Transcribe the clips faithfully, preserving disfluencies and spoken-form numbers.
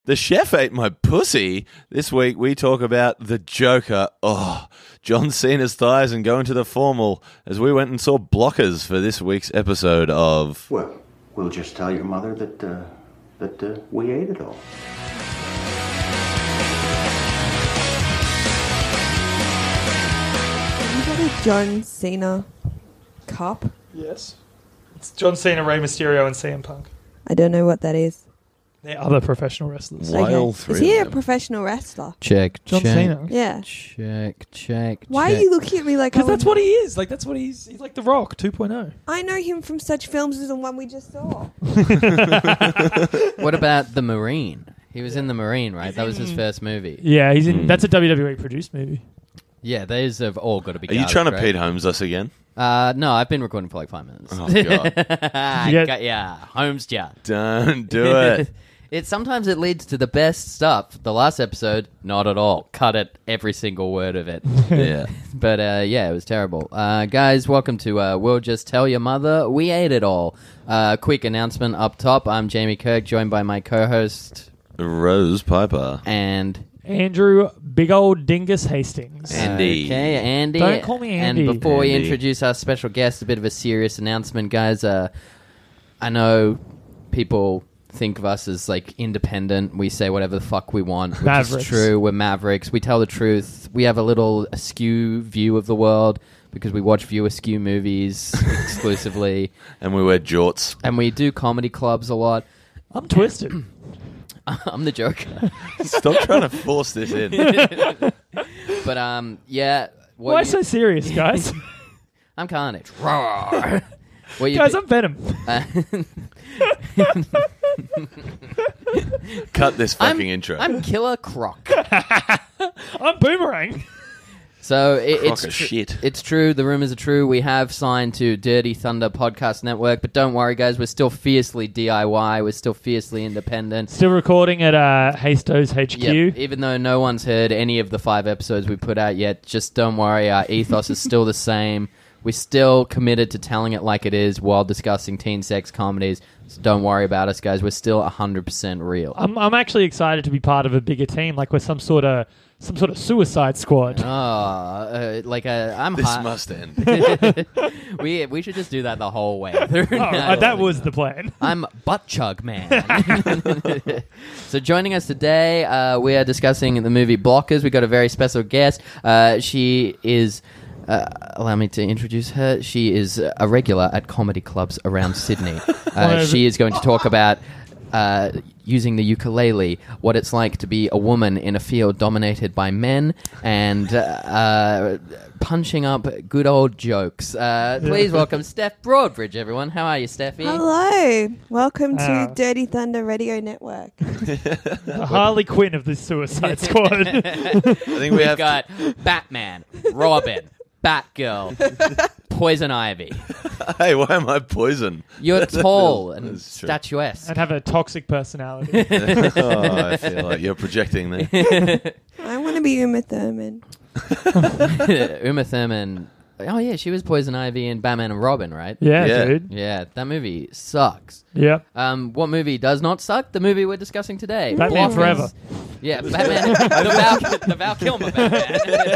The chef ate my pussy. This week we talk about the Joker. Oh, John Cena's thighs and going to the formal as we went and saw Blockers for this week's episode of... Well, we'll just tell your mother that, uh, that uh, we ate it all. You got a John Cena cup? Yes. It's John Cena, Rey Mysterio, and C M Punk. I don't know what that is. They're other professional wrestlers. Why all three Is he of a them? professional wrestler? Check, John check, Cena. Yeah. check, check. Why check. are you looking at me like I Because that's would- what he is. Like, that's what he's... He's like The Rock two point oh. I know him from such films as the one we just saw. What about The Marine? He was in The Marine, right? That was his first movie. Yeah, he's in... Mm. That's a W W E produced movie. Yeah, those have all got to be Are you garbage, trying to right? Pete Holmes us again? Uh, no, I've been recording for like five minutes. Oh, God. I You get- got ya. Holmes ya. Don't do it. It sometimes it leads to the best stuff. The last episode, not at all. Cut it, every single word of it. Yeah. But uh, yeah, it was terrible. Uh, guys, welcome to uh, We'll Just Tell Your Mother We Ate It All. Uh, quick announcement up top. I'm Jamie Kirk, joined by my co-host Rose Piper. and Andrew Big Old Dingus Hastings. Andy. Okay, Andy. Don't call me Andy. And before we Andy. introduce our special guest, a bit of a serious announcement, guys. Uh, I know people think of us as like independent. We say whatever the fuck we want, which Mavericks. is true. We're mavericks. We tell the truth. We have a little askew view of the world because we watch view askew movies exclusively, And we wear jorts. and we do comedy clubs a lot. I'm twisted. I'm the Joker. Stop trying to force this in. But um, yeah. What Why you- so serious, guys? I'm Carnage. Roar. What you guys, do- I'm Venom. Uh, Cut this I'm, fucking intro. I'm Killer Croc. I'm Boomerang. So it, Croc it's of tr- shit. it's true. The rumors are true. We have signed to Dirty Thunder Podcast Network, but don't worry, guys. We're still fiercely D I Y. We're still fiercely independent. Still recording at uh, Hastos H Q. Yep. Even though no one's heard any of the five episodes we put out yet, just don't worry. Our ethos is still the same. We're still committed to telling it like it is while discussing teen sex comedies. So don't worry about us, guys. We're still one hundred percent real. I'm I'm actually excited to be part of a bigger team, like we're some sort of some sort of Suicide Squad. Oh, uh, like uh, I'm This hi- must end. we we should just do that the whole way through. Oh, uh, that was the plan. I'm Butt Chug Man. So joining us today, uh, we are discussing the movie Blockers. We got a very special guest. Uh, she is. Uh, allow me to introduce her. She is a regular at comedy clubs around Sydney. Uh, she is going to talk about uh, using the ukulele, what it's like to be a woman in a field dominated by men, and uh, uh, punching up good old jokes. Uh, please welcome Steph Broadbridge, everyone. How are you, Steffi? Hello. Welcome to Uh, Dirty Thunder Radio Network. The Harley Quinn of the Suicide Squad. I think we We've have got Batman, Robin, Batgirl, Poison Ivy. to... Hey, why am I poison? You're tall and That's true. statuesque. And have a toxic personality. Oh, I feel like you're projecting there. I want to be Uma Thurman. Uma Thurman. Oh yeah, she was Poison Ivy in Batman and Robin, right? Yeah, Yeah. dude. Yeah, that movie sucks. Yep. Um, what movie does not suck? The movie we're discussing today. Batman Blockers. Forever. Yeah, Batman. the, Val, the Val Kilmer Batman.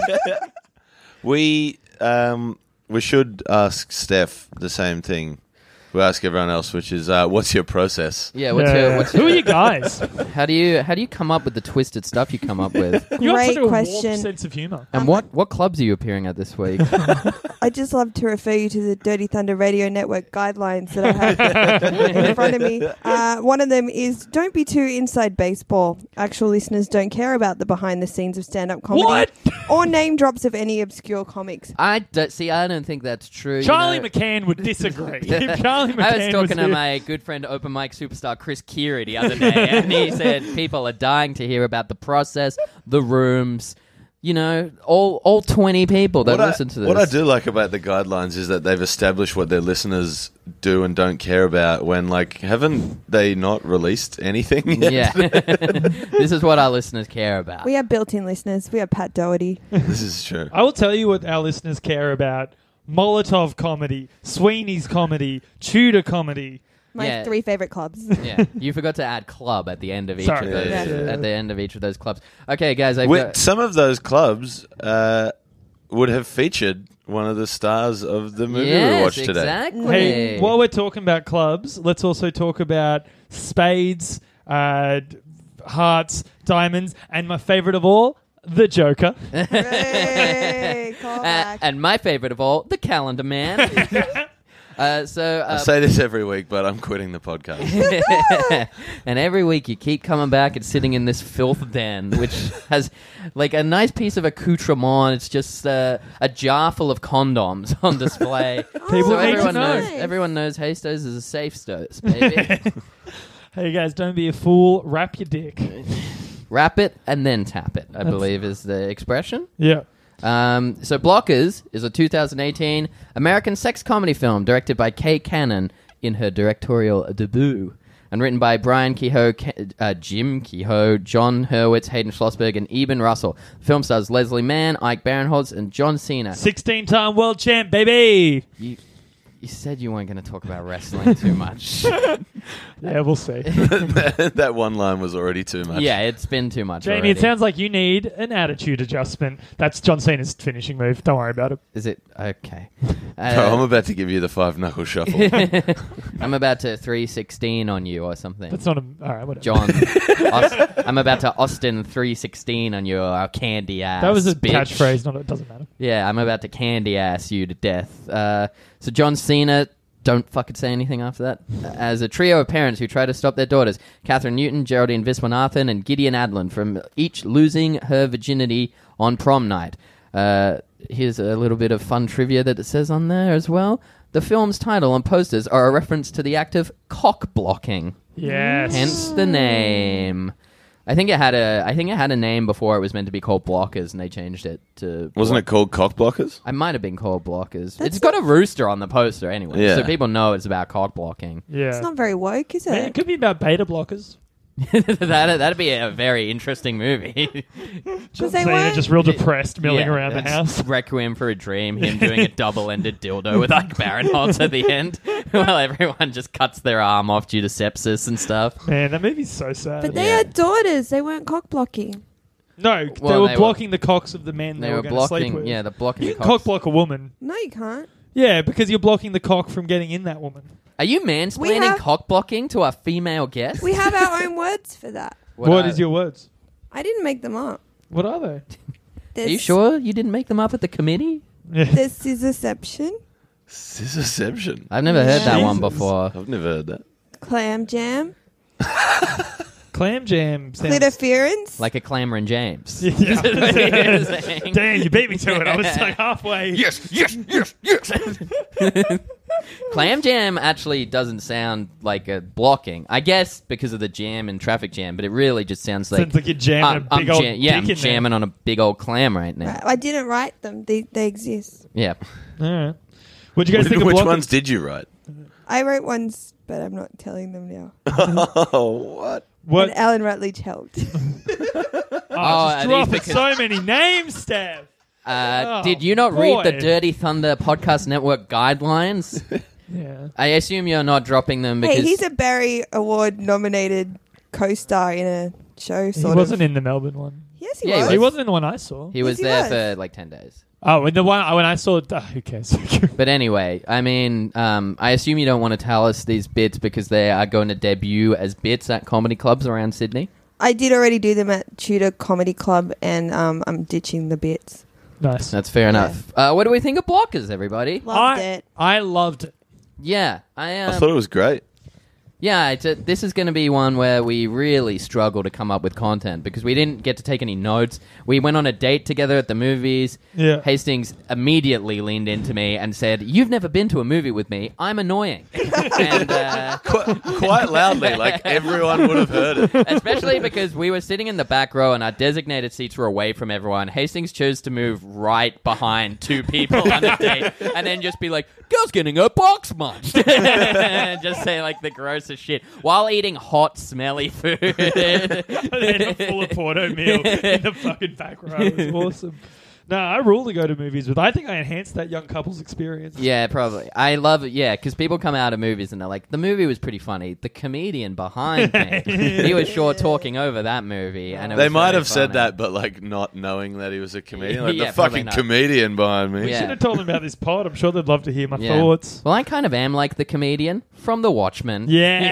We um we should ask Steph the same thing we ask everyone else, which is uh, what's your process? Yeah, what's Yeah. your, what's Who your, are you guys? how do you how do you come up with the twisted stuff you come up with? You got Great such a warm question. sense of humor. And what, what clubs are you appearing at this week? I just love to refer you to the Dirty Thunder Radio Network guidelines that I have in front of me. Uh, one of them is don't be too inside baseball. Actual listeners don't care about the behind the scenes of stand-up comedy What? or name drops of any obscure comics. I don't, see. I don't think that's true. you Charlie know. McCann would disagree. If Charlie McCann I was talking to here- my good friend, open mic superstar Chris Keary the other day, and he said people are dying to hear about the process, the rooms. You know, all all twenty people that What listen I, to this. What I do like about the guidelines is that they've established what their listeners do and don't care about. When like, haven't they not released anything yet? Yeah, this is what our listeners care about. We have built-in listeners. We have Pat Doherty. This is true. I will tell you what our listeners care about. Molotov comedy, Sweeney's comedy, Tudor comedy. My Yeah. three favorite clubs. Yeah, you forgot to add club at the end of each Sorry. of those. Yeah. At the end of each of those clubs. Okay, guys, I've Wi- got, Some of those clubs uh, would have featured one of the stars of the movie yes, we watched today. exactly. Hey, while we're talking about clubs, let's also talk about spades, uh, d- hearts, diamonds, and my favorite of all, the Joker. Hooray, call Uh, back. and my favorite of all, the Calendar Man. uh, so, I uh, say this every week, but I'm quitting the podcast. and every week you keep coming back and sitting in this filth den, which has like a nice piece of accoutrement. It's just uh, a jar full of condoms on display. People so need to everyone know. knows. Everyone knows Hastos is a safe space, baby. Hey guys, don't be a fool. Wrap your dick. Wrap it and then tap it, I That's- believe is the expression. Yeah. Um, so Blockers is a two thousand eighteen American sex comedy film directed by Kay Cannon in her directorial debut and written by Brian Kehoe, Ke- uh, Jim Kehoe, John Hurwitz, Hayden Schlossberg, and Eben Russell. The film stars Leslie Mann, Ike Barinholtz, and John Cena. sixteen-time world champ, baby. You, you said you weren't going to talk about wrestling too much. Yeah, we'll see. That one line was already too much. Yeah, it's been too much Jamie, already. it sounds like you need an attitude adjustment. That's John Cena's finishing move. Don't worry about it. Is it? Okay. Oh, I'm Uh, about to give you the five knuckle shuffle. I'm about to three sixteen on you or something. That's not a... All right, whatever. John, Aus- I'm about to Austin three sixteen on your uh, candy ass. That was a bitch. catchphrase. Not, it doesn't matter. Yeah, I'm about to candy ass you to death. Uh, so John Cena, don't fucking say anything after that. As a trio of parents who try to stop their daughters, Catherine Newton, Geraldine Viswanathan, and Gideon Adlin, from each losing her virginity on prom night. Uh, here's a little bit of fun trivia that it says on there as well. The film's title and posters are a reference to the act of cock blocking. Yes. Hence the name. I think it had a. I think it had a name before it was meant to be called Blockers, and they changed it to. Wasn't it called cock blockers? I might have been called Blockers. That's It's got a rooster on the poster anyway, Yeah. so people know it's about cock blocking. Yeah. It's not very woke, is Man, it? it could be about beta blockers. that that'd be a very interesting movie. John they Cena weren't- just real depressed, milling Yeah, around the it's house. Requiem for a Dream. Him doing a double-ended dildo with Ike Barinholtz at the end, while everyone just cuts their arm off due to sepsis and stuff. Man, that movie's so sad. But they Yeah. had daughters. They weren't cock blocking. no, they Well, were they were- blocking the cocks of the men they, They were, were going to sleep blocking. with. Yeah, they're blocking. You the can cock cocks. block a woman. No, you can't. Yeah, because you're blocking the cock from getting in that woman. Are you We mansplaining have- cock blocking to our female guest? We have our own words for that. what are- is your words? I didn't make them up. What are they? There's, Are you sure you didn't make them up at the committee? Yeah. There's scissorception, Scissorception. I've never heard that one Jesus. before. I've never heard that. clam jam, Clam jam. Sounds... clitoference. Like a Clamorin' James. Yeah. Is what you're saying. Damn, you beat me to it. I was like halfway. Yes, yes, yes, yes. Clam jam actually doesn't sound like a blocking. I guess because of the jam and traffic jam, but it really just sounds like Sounds like you're jamming I'm- a big I'm old jam- yeah, dick I'm in jamming on a big old clam right now. I didn't write them. They they exist. Yeah. there. All right. What'd you guys think of Which Blockers? ones did you write? I wrote ones, but I'm not telling them now. Oh, what? What? And Alan Rutledge helped. Oh, Oh, are just these dropping because- so many names, Steph. Uh, Oh, did you not boy. read the Dirty Thunder Podcast Network guidelines? Yeah. I assume you're not dropping them because Hey, he's a Barry Award nominated co-star in a show. He Sort wasn't of. in the Melbourne one. Yes, he Yeah, he was. He wasn't in the one I saw. he was Yes, he there was. for like ten days. Oh, in the one when I saw it, uh, who cares? But anyway, I mean, um, I assume you don't want to tell us these bits because they are going to debut as bits at comedy clubs around Sydney. I did already do them at Tudor Comedy Club, and um, I'm ditching the bits. Nice. That's fair enough. Uh, what do we think of Blockers, everybody? Loved I, it. I loved it. Yeah, I um, I thought it was great. Yeah, it's a, this is going to be one where we really struggle to come up with content because we didn't get to take any notes. We went on a date together at the movies. Yeah. Hastings immediately leaned into me and said, "You've never been to a movie with me. I'm annoying." and uh, Quite, quite loudly, like everyone would have heard it. especially because we were sitting in the back row and our designated seats were away from everyone. Hastings chose to move right behind two people on a date and then just be like, "Girl's getting her box munched." And just say like the grossest shit while eating hot, smelly food. And then a full of Porto meal in the fucking back row. It was awesome. No, I rule to go to movies with. I think I enhanced that young couple's experience. Yeah, probably. I love it. Yeah, because people come out of movies and they're like, the movie was pretty funny. The comedian behind me, he was sure talking over that movie. And it They was might very have said funny. that, but like not knowing that he was a comedian. Like Yeah, the probably fucking not. comedian behind me. Yeah. Should have told them about this pod. I'm sure they'd love to hear my Yeah. thoughts. Well, I kind of am like the comedian from The Watchmen.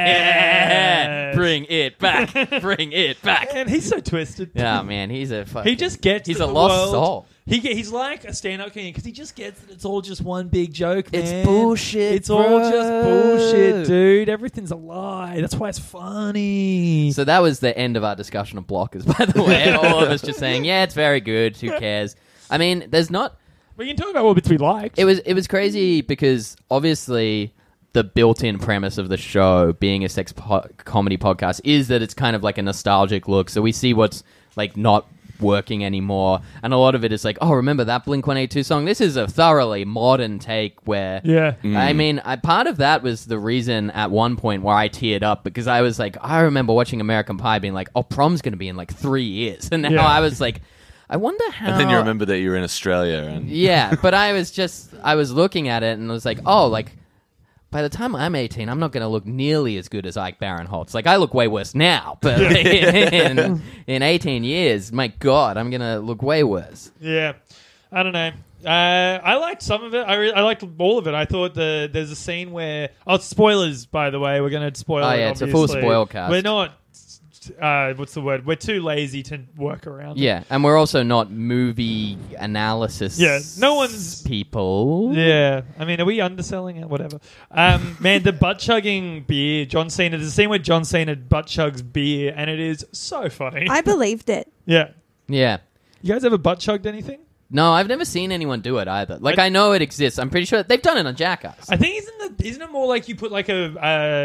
Yes. Bring it back. Bring it back. And he's so twisted. Yeah, man, he's a fucking, He just gets he's that a the lost world- soul. He get, he's like a stand-up comedian because he just gets that it's all just one big joke, man. It's bullshit, It's all just bro. bullshit, dude. Everything's a lie. That's why it's funny. So that was the end of our discussion of Blockers, by the way. All of us just saying, yeah, it's very good. Who cares? I mean, there's not... we can talk about what bits we liked. It was it was crazy because obviously the built-in premise of the show, being a sex po- comedy podcast, is that it's kind of like a nostalgic look. So we see what's like not working anymore, and a lot of it is like, oh, remember that Blink one eighty-two song? This is a thoroughly modern take where yeah. I mean, I, part of that was the reason at one point where I teared up, because I was like, I remember watching American Pie being like, oh, prom's going to be in like three years. And now Yeah. I was like, I wonder how... And then you remember that you were in Australia. And Yeah, but I was just, I was looking at it and I was like, oh, like, by the time I'm eighteen, I'm not going to look nearly as good as Ike Barinholtz. Like, I look way worse now, but in, in eighteen years, my God, I'm going to look way worse. Yeah, I don't know. Uh, I liked some of it. I, re- I liked all of it. I thought the there's a scene where oh spoilers, by the way, we're going to spoil. Oh, it, yeah, it's a full obviously. spoil cast. We're not. Uh, what's the word? We're too lazy to work around. it. Yeah, and we're also not movie analysis Yeah, no one's- people. Yeah, I mean, are we underselling it? Whatever. Um, man, the butt chugging beer, John Cena. There's a scene where John Cena butt chugs beer, and it is so funny. I believed it. Mm. yeah, Yeah. you guys ever butt chugged anything? No, I've never seen anyone do it either. Like, I know it exists. I'm pretty sure they've done it on Jackass. I think isn't the, isn't it more like you put like a,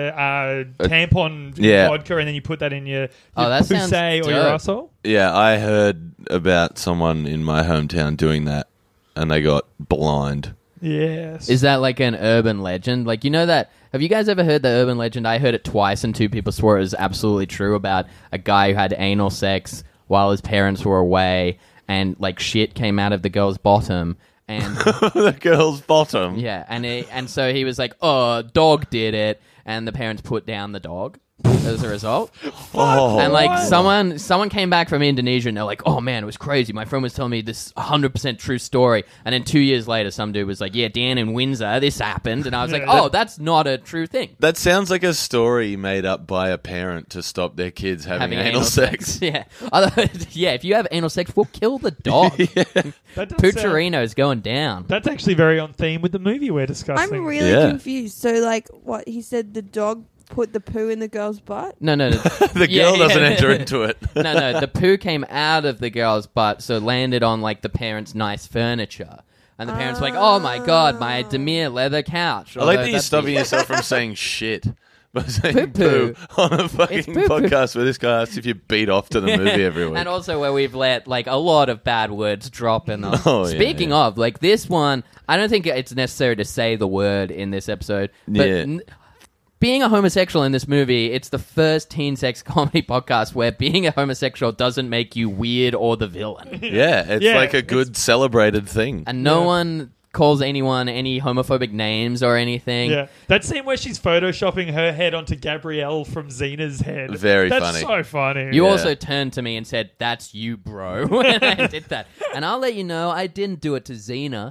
a, a tampon in yeah. vodka and then you put that in your, your Oh, that sounds pussy or your dope. asshole? yeah, I heard about someone in my hometown doing that, and they got blind. Yes. Is that like an urban legend? Like, you know that... Have you guys ever heard the urban legend? I heard it twice and two people swore it was absolutely true, about a guy who had anal sex while his parents were away, and like shit came out of the girl's bottom, and The girl's bottom. yeah, and it, and so he was like, "Oh, dog did it," and the parents put down the dog as a result. Oh. And like What? someone someone came back from Indonesia and they're like, oh man, it was crazy. My friend was telling me this one hundred percent true story. And then two years later, some dude was like, yeah, Dan in Windsor, this happened. And I was like, Yeah. oh, that's not a true thing. That sounds like a story made up by a parent to stop their kids having, anal, sex. Yeah. Otherwise, yeah, if you have anal sex, we'll kill the dog. that does sound- Pucciarino's going down. That's actually very on theme with the movie we're discussing. I'm really Yeah. confused. So, like, what he said, the dog put the poo in the girl's butt? No, no, no. The Yeah, girl doesn't yeah. enter into it. no, no. The poo came out of the girl's butt, so landed on like the parents' nice furniture. And the parents were like, oh my God, my Demir leather couch. I like Although that you're that's stopping the- yourself from saying shit by saying Poo-poo. poo on a fucking poo-poo. podcast where this guy asks if you beat off to the movie every week. And also where we've let like a lot of bad words drop in the. Oh, yeah, Speaking yeah. of, like this one, I don't think it's necessary to say the word in this episode. But Yeah. n- being a homosexual in this movie, it's the first teen sex comedy podcast where being a homosexual doesn't make you weird or the villain. yeah, it's Yeah, like a good celebrated thing. And no Yeah. one calls anyone any homophobic names or anything. Yeah, that scene where she's photoshopping her head onto Gabrielle from Xena's head. Very That's funny. so funny. You Yeah. also turned to me and said, "That's you, bro," when I did that. And I'll let you know, I didn't do it to Xena.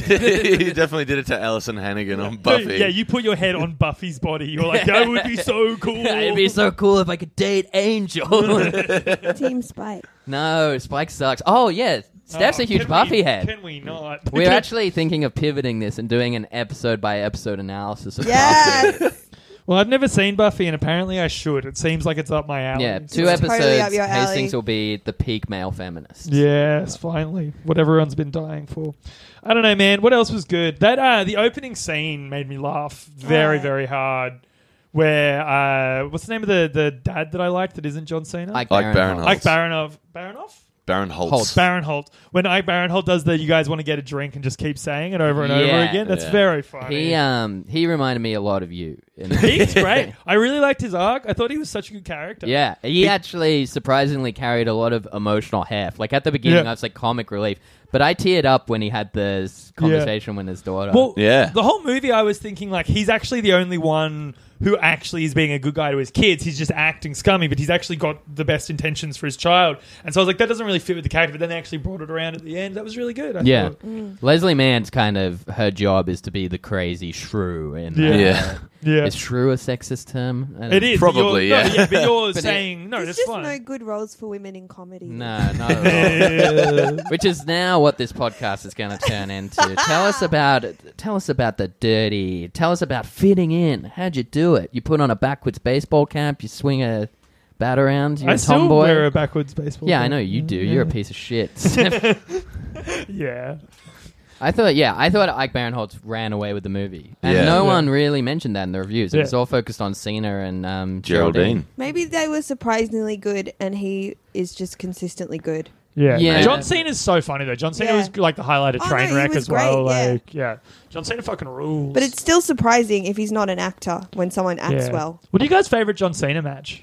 You definitely did it to Alison Hannigan on Buffy. Yeah, you put your head on Buffy's body. You're like, that would be so cool. It'd be so cool if I could date Angel. Team Spike. No, Spike sucks. Oh yeah, Steph's Oh, a huge can Buffy we, head. Can we not? We're actually thinking of pivoting this and doing an episode by episode analysis of Buffy. Yes. Well, I've never seen Buffy, and apparently I should. It seems like it's up my alley. Yeah, two It's episodes. totally up your alley. Hastings will be the peak male feminist. Yes, finally. What everyone's been dying for. I don't know, man. What else was good? That uh, the opening scene made me laugh very, Oh. very hard. Where uh, what's the name of the, the dad that I liked that isn't John Cena? Ike Like Barinholtz. Barinholtz. Ike Barinov. Barinov? Baron Holtz. Holtz. Barinholt. When Ike Barinholt does the "you guys want to get a drink" and just keep saying it over and over Yeah. again, that's Yeah. very funny. He um he reminded me a lot of you In He's great. I really liked his arc. I thought he was such a good character. Yeah, he actually surprisingly carried a lot of emotional heft. Like at the beginning, Yeah. I was like comic relief, but I teared up when he had this conversation with his daughter. Well, Yeah. the whole movie, I was thinking like he's actually the only one who actually is being a good guy to his kids. He's just acting scummy, but he's actually got the best intentions for his child. And so I was like, that doesn't really fit with the character. But then they actually brought it around at the end. That was really good. I yeah, thought. Leslie Mann's kind of her job is to be the crazy shrew. In Yeah. uh, Yeah. Yeah. Is shrew a sexist term? I don't It know. is. Probably, but you're, yeah. No, yeah. But you're But it- saying, no, There's that's just fine. no good roles for women in comedy. No, not at all. Which is now what this podcast is going to turn into. Tell us about tell us about the dirty. Tell us about fitting in. How'd you do it? You put on a backwards baseball cap. You swing a bat around. You're I a still tomboy. wear a backwards baseball. yeah, cap. I know you do. You're a piece of shit. Yeah. I thought, yeah, I thought Ike Barinholtz ran away with the movie, and Yeah. no Yeah. one really mentioned that in the reviews. It Yeah. was all focused on Cena and um, Geraldine. Maybe they were surprisingly good, and he is just consistently good. Yeah. Yeah. John Cena's so funny though. John Cena Yeah. was like the highlight of Oh, no, he Trainwreck was as well. great, yeah. Like, yeah. John Cena fucking rules. But it's still surprising if he's not an actor when someone acts Yeah. well. What are you guys' favorite John Cena match?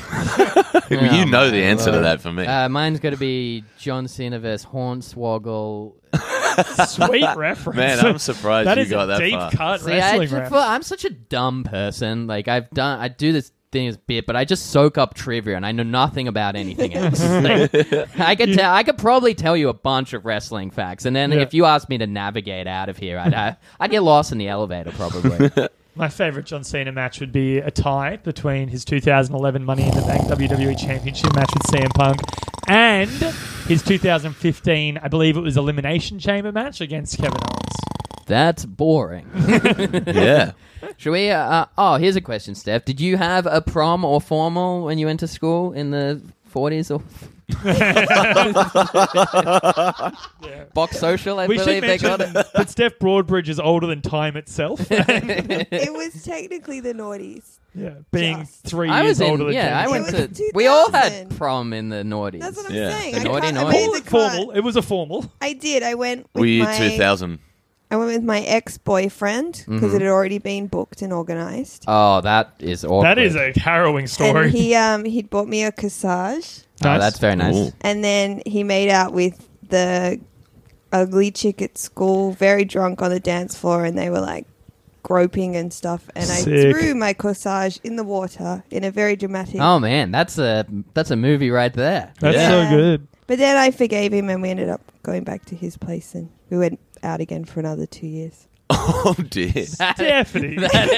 You know the answer to Lord. that for me. Uh, mine's going to be John Cena versus Hornswoggle. Sweet reference. Man, I'm surprised That you is got a that deep far. cut See, I wrestling just, ref. well, I'm such a dumb person. Like I've done, I do this thing as bit, but I just soak up trivia and I know nothing about anything else. Like, I could tell, I could probably tell you a bunch of wrestling facts, and then Yeah. if you asked me to navigate out of here, I'd uh, I'd get lost in the elevator probably. My favorite John Cena match would be a tie between his two thousand eleven Money in the Bank W W E Championship match with C M Punk and his two thousand fifteen, I believe it was Elimination Chamber match against Kevin Owens. That's boring. Yeah. Should we? Uh, uh, oh, here's a question, Steph. Did you have a prom or formal when you went to school in the forties or Yeah. box social? I We should believe they mention got it. that Steph Broadbridge is older than time itself. It was technically the noughties. Yeah, being Just. three I years was in. older than Yeah, I Tim. went It to. was two We all had thousand. prom in the noughties. That's what I'm Yeah. saying. The I, naughty can't- I naughty. made Call the it cut. formal. It was a formal. I did. I went with Were you my, two thousand? I went with my ex-boyfriend because Mhm. it had already been booked and organised. Oh, that is awkward. That is a harrowing story. And he um he'd bought me a corsage, Oh, Nice. that's very nice. Ooh. and then he made out with the ugly chick at school, very drunk on the dance floor, and they were like groping and stuff. And I Sick. threw my corsage in the water in a very dramatic. Oh man, that's a that's a movie right there. That's Yeah. so good. But then I forgave him, and we ended up going back to his place, and we went out again for another two years. Oh dear. Stephanie.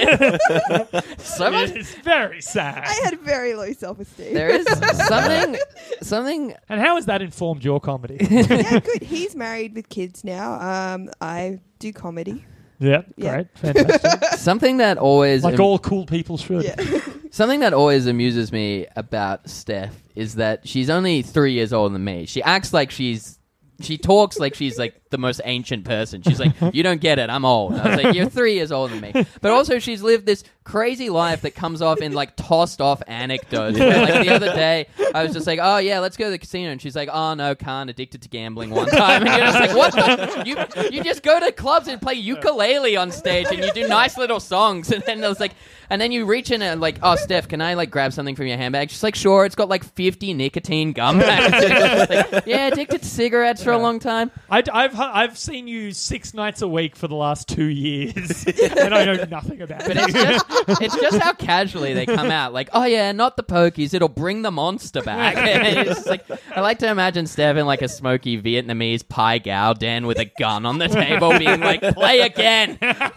So much. It is very sad. I had very low self-esteem. There is something something. And how has that informed your comedy? Yeah, good. He's married with kids now. Um, I do comedy. yeah, Yeah. great. Fantastic. Something that always Like am- all cool people should. Yeah. something that always amuses me about Steph is that she's only three years older than me. She acts like she's she talks like she's like the most ancient person. She's like, you don't get it, I'm old. I was like, you're three years older than me. But also she's lived this crazy life that comes off in like tossed off anecdotes. Where, like the other day, I was just like, oh yeah, let's go to the casino. And she's like, oh no, can't, addicted to gambling one time. And you're just like, what the? You, you just go to clubs and play ukulele on stage and you do nice little songs. And then it was like, and then you reach in and like, oh Steph, can I like grab something from your handbag? She's like, sure. It's got like fifty nicotine gum packs. Like, yeah, addicted to cigarettes for a long time. I, I've I've seen you six nights a week for the last two years, and I know nothing about But it. it's just, it's just how casually they come out. Like, oh yeah, not the pokies. It'll bring the monster back. And it's just like, I like to imagine Steph in like a smoky Vietnamese Pai Gao den with a gun on the table, being like, play again.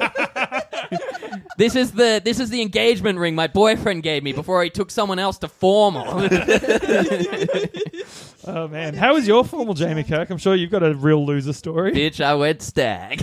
This is the this is the engagement ring my boyfriend gave me before he took someone else to formal. Oh man, how was your formal, Jamie Kirk? I'm sure you've got a real loser story. Bitch, I went stag.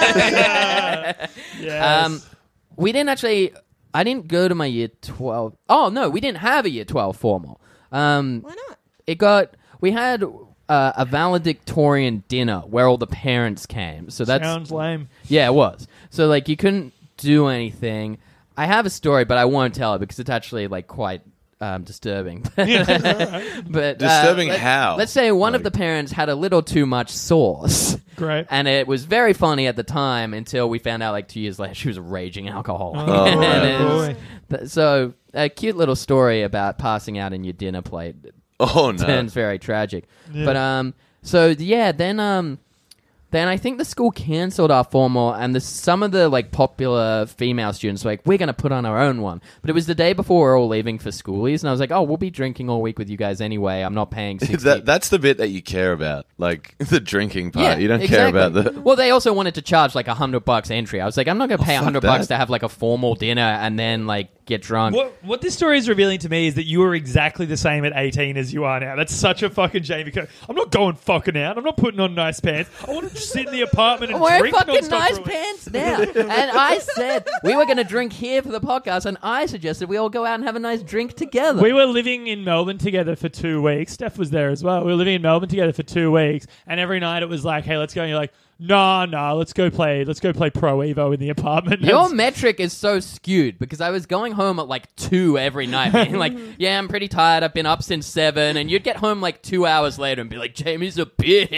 Yes. Um, we didn't actually. I didn't go to my year twelve. Oh no, we didn't have a year twelve formal. Um, Why not? it got. We had uh, a valedictorian dinner where all the parents came. So that's Sounds lame. yeah, it was. So like you couldn't do anything. I have a story, but I won't tell it because it's actually like quite um, disturbing. but uh, Disturbing let- how? Let's say one of Like- the parents had a little too much sauce. Great. And it was very funny at the time until we found out, like, two years later, she was a raging alcoholic. Oh, And right. it was- boy. th- so, a cute little story about passing out in your dinner plate Oh no! turns very tragic. Yeah. But, um, so, yeah, then, um, then I think the school cancelled our formal, and the, some of the like popular female students were like, we're going to put on our own one. But it was the day before we were all leaving for schoolies, and I was like, oh, we'll be drinking all week with you guys anyway. I'm not paying sixty. that, that's the bit that you care about, like the drinking part. you don't exactly. care about the. Well, they also wanted to charge like a hundred bucks entry. I was like, I'm not going to pay a fuck hundred that. bucks to have like a formal dinner and then like get drunk. What what this story is revealing to me is that you were exactly the same at eighteen as you are now. That's such a fucking Jamie Cook. I'm not going fucking out. I'm not putting on nice pants. I want to just sit in the apartment and I'm wearing drink fucking non-stop nice for a week. pants now. And I said we were going to drink here for the podcast, and I suggested we all go out and have a nice drink together. We were living in Melbourne together for two weeks. Steph was there as well. We were living in Melbourne together for two weeks, and every night it was like, "Hey, let's go." And you're like, "Nah, nah, let's go play. Let's go play Pro Evo in the apartment." Your That's- metric is so skewed because I was going home at like two every night, being like, "Yeah, I'm pretty tired. I've been up since seven," and you'd get home like two hours later and be like, "Jamie's a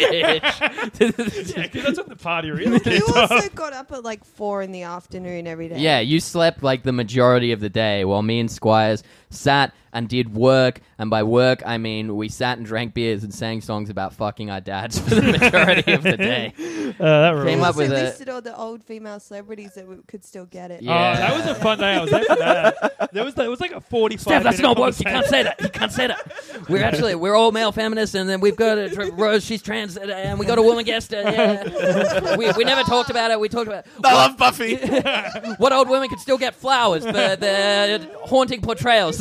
bitch." yeah, 'cause that's when the party really You kicked also off. got up at like four in the afternoon every day. Yeah, you slept like the majority of the day while me and Squires sat and did work. And by work, I mean we sat and drank beers and sang songs about fucking our dads for the majority of the day. Uh, that rules. Came We up also with a- listed all the old female celebrities that we could still get it. Yeah. Oh, that was a fun day. I was there for that. There was it was like a forty-five. Steph, that's minute not woke. You can't conversation. say that. You can't say that. We're actually we're all male feminists, and then we've got a, tr- Rose. She's trans, uh, and we got a woman guest. Uh, yeah. we we never talked about it. We talked about I love Buffy. what old women could still get flowers for their haunting portrayals.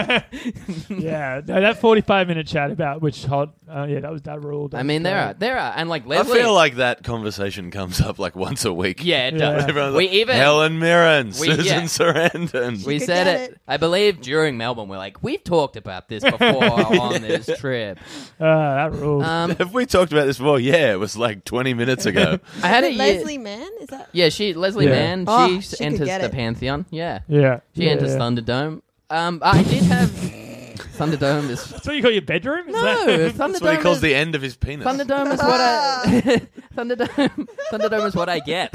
Yeah, no, that forty-five minute chat about which hot. Uh, yeah, that was that ruled. I mean, there are there are, and like I Leslie. feel like that conversation comes up like once a week. yeah, it Yeah. does. Everyone's We like, even Helen Mirren, we- Susan yeah. Sarandon. we could said get it, it. I believe, during Melbourne. We're like, we've talked about this before on this trip. Uh, that ruled. Um, Have we talked about this before? Yeah, it was like twenty minutes ago. I had a Is it year- Leslie Mann? Is that? Yeah, she Leslie Yeah. Mann. Oh, she, she could enters get the it. Pantheon. Yeah, yeah, she yeah, enters yeah. Thunderdome. Um, I did have Thunderdome is That's what you call your bedroom? Is no that- That's what he Thunderdome calls is the end of his penis. Thunderdome is what I Thunderdome Thunderdome is what I get.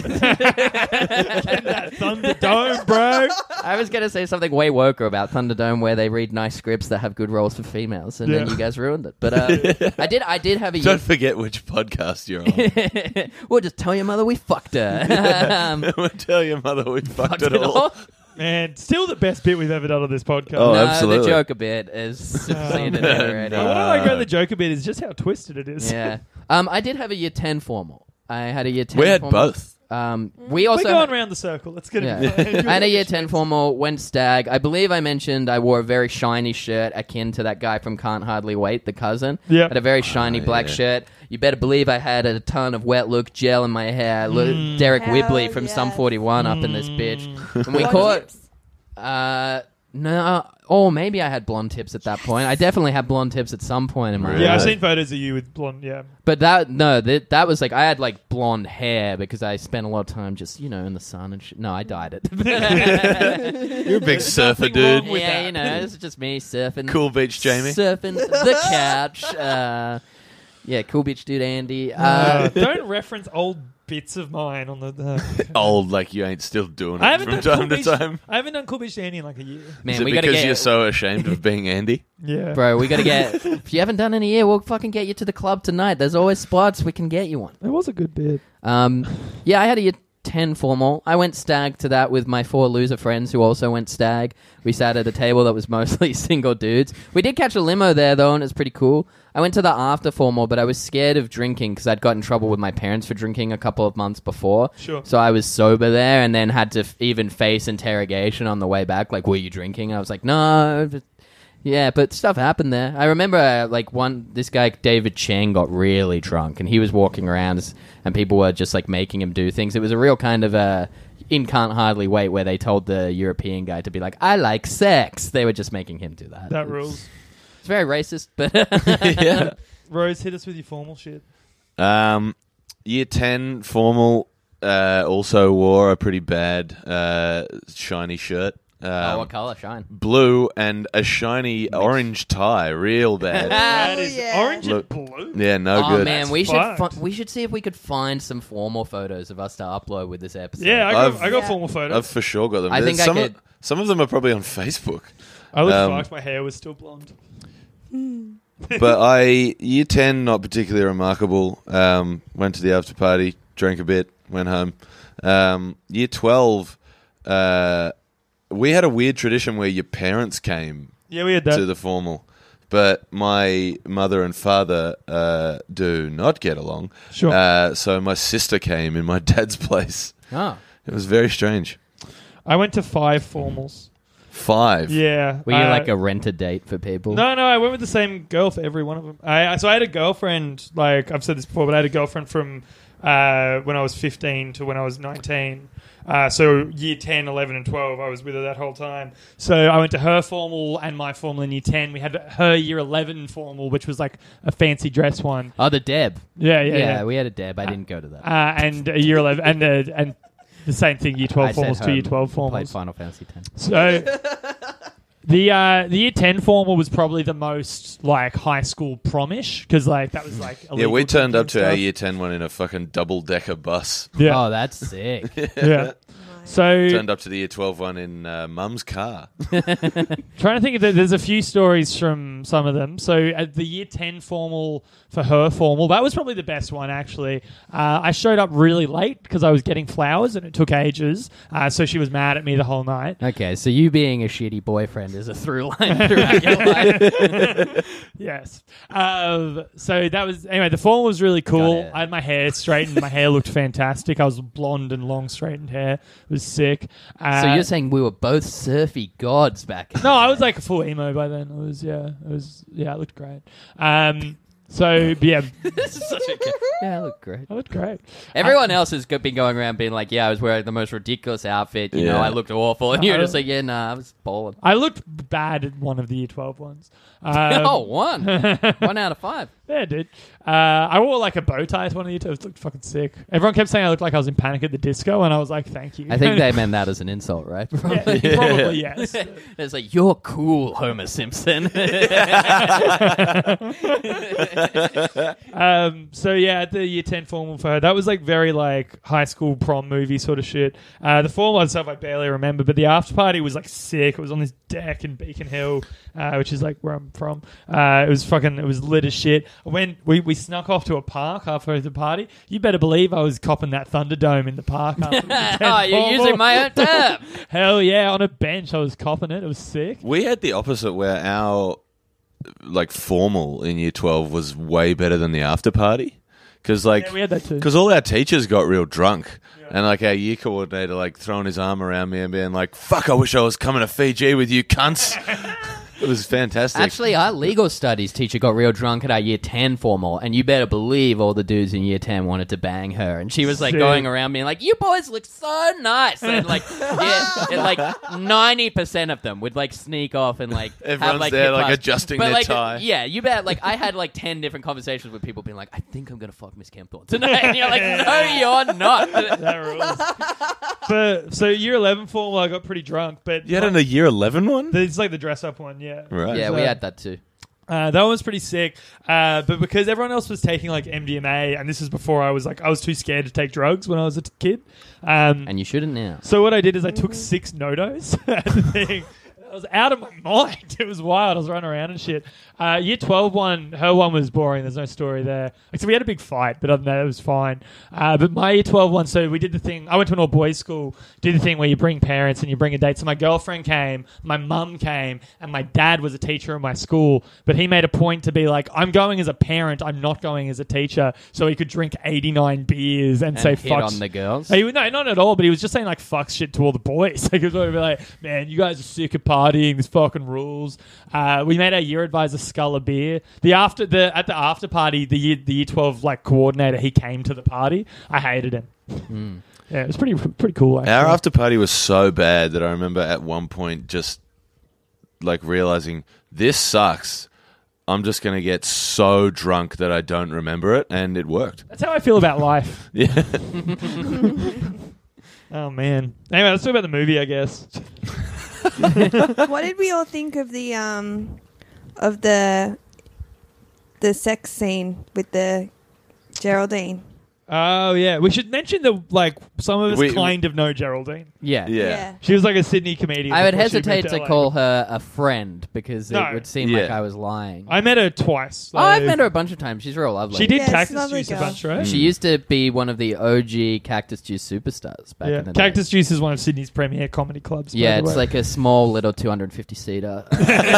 Thunderdome, bro. I was gonna say something way woker about Thunderdome, where they read nice scripts that have good roles for females, and then Yeah. you guys ruined it. But uh, I did, I did have a. Don't forget which podcast you're on. We'll just tell your mother we fucked her. um, We'll tell your mother we fucked, fucked it all. Man, still the best bit we've ever done on this podcast. Oh, no, absolutely. the Joker bit is succeeded already. What I like about the Joker bit is just how twisted it is. Yeah. Um, I did have a year ten formal. I had a year ten. We had formal. both. Um, we We're also going had- around the circle. Let's get Yeah. it. I had a year ten formal, went stag. I believe I mentioned I wore a very shiny shirt akin to that guy from Can't Hardly Wait, the cousin. Yep. Had a very shiny Oh, black yeah. shirt. You better believe I had a ton of wet look gel in my hair. Look, Derek Hell Whibley from Sum yes. forty-one up in this bitch. And we Blonde caught... tips? Uh, no... Oh, maybe I had blonde tips at that point. I definitely had blonde tips at some point in my Really? Yeah, I've life. seen photos of you with blonde. Yeah. But that no, that that was like I had like blonde hair because I spent a lot of time just you know in the sun and shit. No, I dyed it. You're a big surfer, nothing dude. wrong with yeah, that. you know, it's just me surfing. Cool beach, Jamie. Surfing the couch. Uh, yeah, cool bitch dude Andy. Uh, Uh, don't reference old bits of mine on the. Uh, Old, like you ain't still doing I it haven't from done time cool to beach, time. I haven't done Cool Beach Dandy in like a year. man, Is it we gotta because get you're so ashamed of being Andy? Yeah, bro. We gotta get. If you haven't done any year, we'll fucking get you to the club tonight. There's always spots. We can get you one. It was a good bit. Um, yeah, I had a year ten formal. I went stag to that with my four loser friends who also went stag. We sat at a table that was mostly single dudes. We did catch a limo there, though, and it's pretty cool. I went to the after formal, but I was scared of drinking because I'd got in trouble with my parents for drinking a couple of months before. Sure. So I was sober there and then had to f- even face interrogation on the way back. Like, were you drinking? I was like, no. But yeah, but stuff happened there. I remember, uh, like, one, this guy, David Chang, got really drunk and he was walking around s- and people were just, like, making him do things. It was a real kind of a in Can't Hardly Wait where they told the European guy to be like, I like sex. They were just making him do that. That It's- rules. It's very racist, but Yeah. Rose, hit us with your formal shit. Um, year ten formal uh, also wore a pretty bad uh, shiny shirt. Um, oh, what colour? Shine. Blue and a shiny orange tie. Real bad. That Oh, is yeah. orange Look. and blue. Yeah, no Oh good. man, we should fucked. fi- we should see if we could find some formal photos of us to upload with this episode. Yeah, I got, I've- I got Yeah. formal photos. I've for sure got them. I There's think I some, could- of, some of them are probably on Facebook. I looked um, fucked. My hair was still blonde. But I, year ten, not particularly remarkable. Um, went to the after party, drank a bit, went home. Um, year twelve, uh, we had a weird tradition where your parents came Yeah, we had that. to the formal. But my mother and father uh, do not get along. Sure. Uh, so my sister came in my dad's place. Oh, It was very strange. I went to five formals. Five. Yeah. were you uh, like a rent a date for people? No, no, I went with the same girl for every one of them. I, I so I had a girlfriend, like I've said this before, but I had a girlfriend from uh, when I was fifteen to when I was nineteen. Uh, so year ten, eleven, and twelve, I was with her that whole time. So I went to her formal and my formal in year ten. We had her year eleven formal, which was like a fancy dress one. Oh, the Deb. Yeah, yeah, Yeah, yeah. we had a Deb. I didn't go to that. Uh, and a year eleven, and uh, and the same thing, year twelve I stayed formals to home year twelve and Played formals. Final Fantasy X. So the uh, the year ten formal was probably the most like high school promish because like that was like Yeah, illegal we turned drinking up to and our stuff. year ten one in a fucking double decker bus. Yeah, Oh, that's sick. yeah. So Turned up to the year twelve one in uh, mum's car. trying to think of the, there's a few stories from some of them. So at the year ten formal for her formal, that was probably the best one actually. Uh, I showed up really late because I was getting flowers and it took ages. Uh, so she was mad at me the whole night. Okay, so you being a shitty boyfriend is a through line throughout your life. Yes. Um, so that was anyway. The formal was really cool. Got it. I had my hair straightened. My hair looked fantastic. I was blonde and long straightened hair. It was sick. Uh, So you're saying we were both surfy gods back in no, I was like a full emo by then. I was yeah. It was yeah. It looked great. Um, so but yeah, This is such a yeah, I look great. I looked great. Everyone else has go- been going around being like, yeah, I was wearing the most ridiculous outfit. You know, Yeah. I looked awful. And you're Uh, just like, yeah, nah, I was balling. I looked bad at one of the year twelve ones. Um, oh, one. One out of five. Yeah, dude. Uh, I wore like a bow tie to one of the year twelves. It looked fucking sick. Everyone kept saying I looked like I was in Panic at the Disco, and I was like, thank you. I think they meant that as an insult, right? yeah, probably yes. It's like, you're cool, Homer Simpson. Um, so yeah, at the year ten formal for her, that was like very like high school prom movie sort of shit. Uh, the formal itself I barely remember, but the after party was like sick. It was on this deck in Beacon Hill, uh, which is like where I'm from. Uh, it was fucking, it was lit as shit. When we, we snuck off to a park halfway through the party, you better believe I was copping that Thunderdome in the park. After the year ten oh, you're formal. using my own term. Hell yeah, on a bench I was copping it. It was sick. We had the opposite where our like formal in year twelve was way better than the after party. Because like, Yeah, we had that too. because all our teachers got real drunk. And like our year coordinator like throwing his arm around me and being like, fuck, I wish I was coming to Fiji with you cunts. It was fantastic. Actually, our legal studies teacher got real drunk at our year ten formal, and you better believe all the dudes in year ten wanted to bang her. And she was like Sick. going around being like, you boys look so nice. And like, yeah, and like ninety percent of them would like sneak off and like, have, Everyone's like, there, hip like, class. adjusting But, their like, tie. Yeah, you bet. Like, I had like ten different conversations with people being like, I think I'm going to fuck Miss Kempthorne tonight. And you're like, no, you're not. That rules. But so year eleven formal, I got pretty drunk. But you had in a year eleven one? it's like the dress up one, yeah. Right. Yeah, So- we had that too. Uh, that one was pretty sick. Uh, but because everyone else was taking like M D M A, and this is before I was like, I was too scared to take drugs when I was a t- kid. Um, And you shouldn't now. so what I did is I took six no-dos at the thing. I was out of my mind. It was wild. I was running around and shit. Uh, year twelve one, her one was boring. There's no story there. Like, so we had a big fight, but other than that, it was fine. Uh, but my year twelve one, so we did the thing. I went to an all-boys school, did the thing where you bring parents and you bring a date. So my girlfriend came, my mum came, and my dad was a teacher in my school. But he made a point to be like, I'm going as a parent. I'm not going as a teacher. So he could drink eighty-nine beers and, And say hit fuck. on the girls. He, no, not at all. But he was just saying like fuck shit to all the boys. Like he was going to be like, man, you guys are sick of partying. This fucking rules. Uh, we made our year advisor scull a beer. The after the at the after party, the year the year twelve like coordinator, he came to the party. I hated him. Mm. Yeah, it was pretty pretty cool. Actually. Our after party was so bad that I remember at one point just like realizing this sucks. I'm just going to get so drunk that I don't remember it, and it worked. That's how I feel about life. Yeah. Oh man. Anyway, let's talk about the movie, I guess. What did we all think of the um of the the sex scene with the Geraldine? Oh yeah, we should mention that like some of us We- kind of know Geraldine. Yeah. Yeah. She was like a Sydney comedian. I would before she hesitate moved to L A. call her a friend because No. it would seem like Yeah. I was lying. I met her twice. oh, I've like- met her a bunch of times. She's real lovely. She did Yeah, Cactus lovely Juice a girl. bunch, right? She used to be one of the O G Cactus Juice superstars back yeah. in the day. Cactus Juice is one of Sydney's premier comedy clubs. by Yeah, the it's way. like a small little two hundred fifty seater.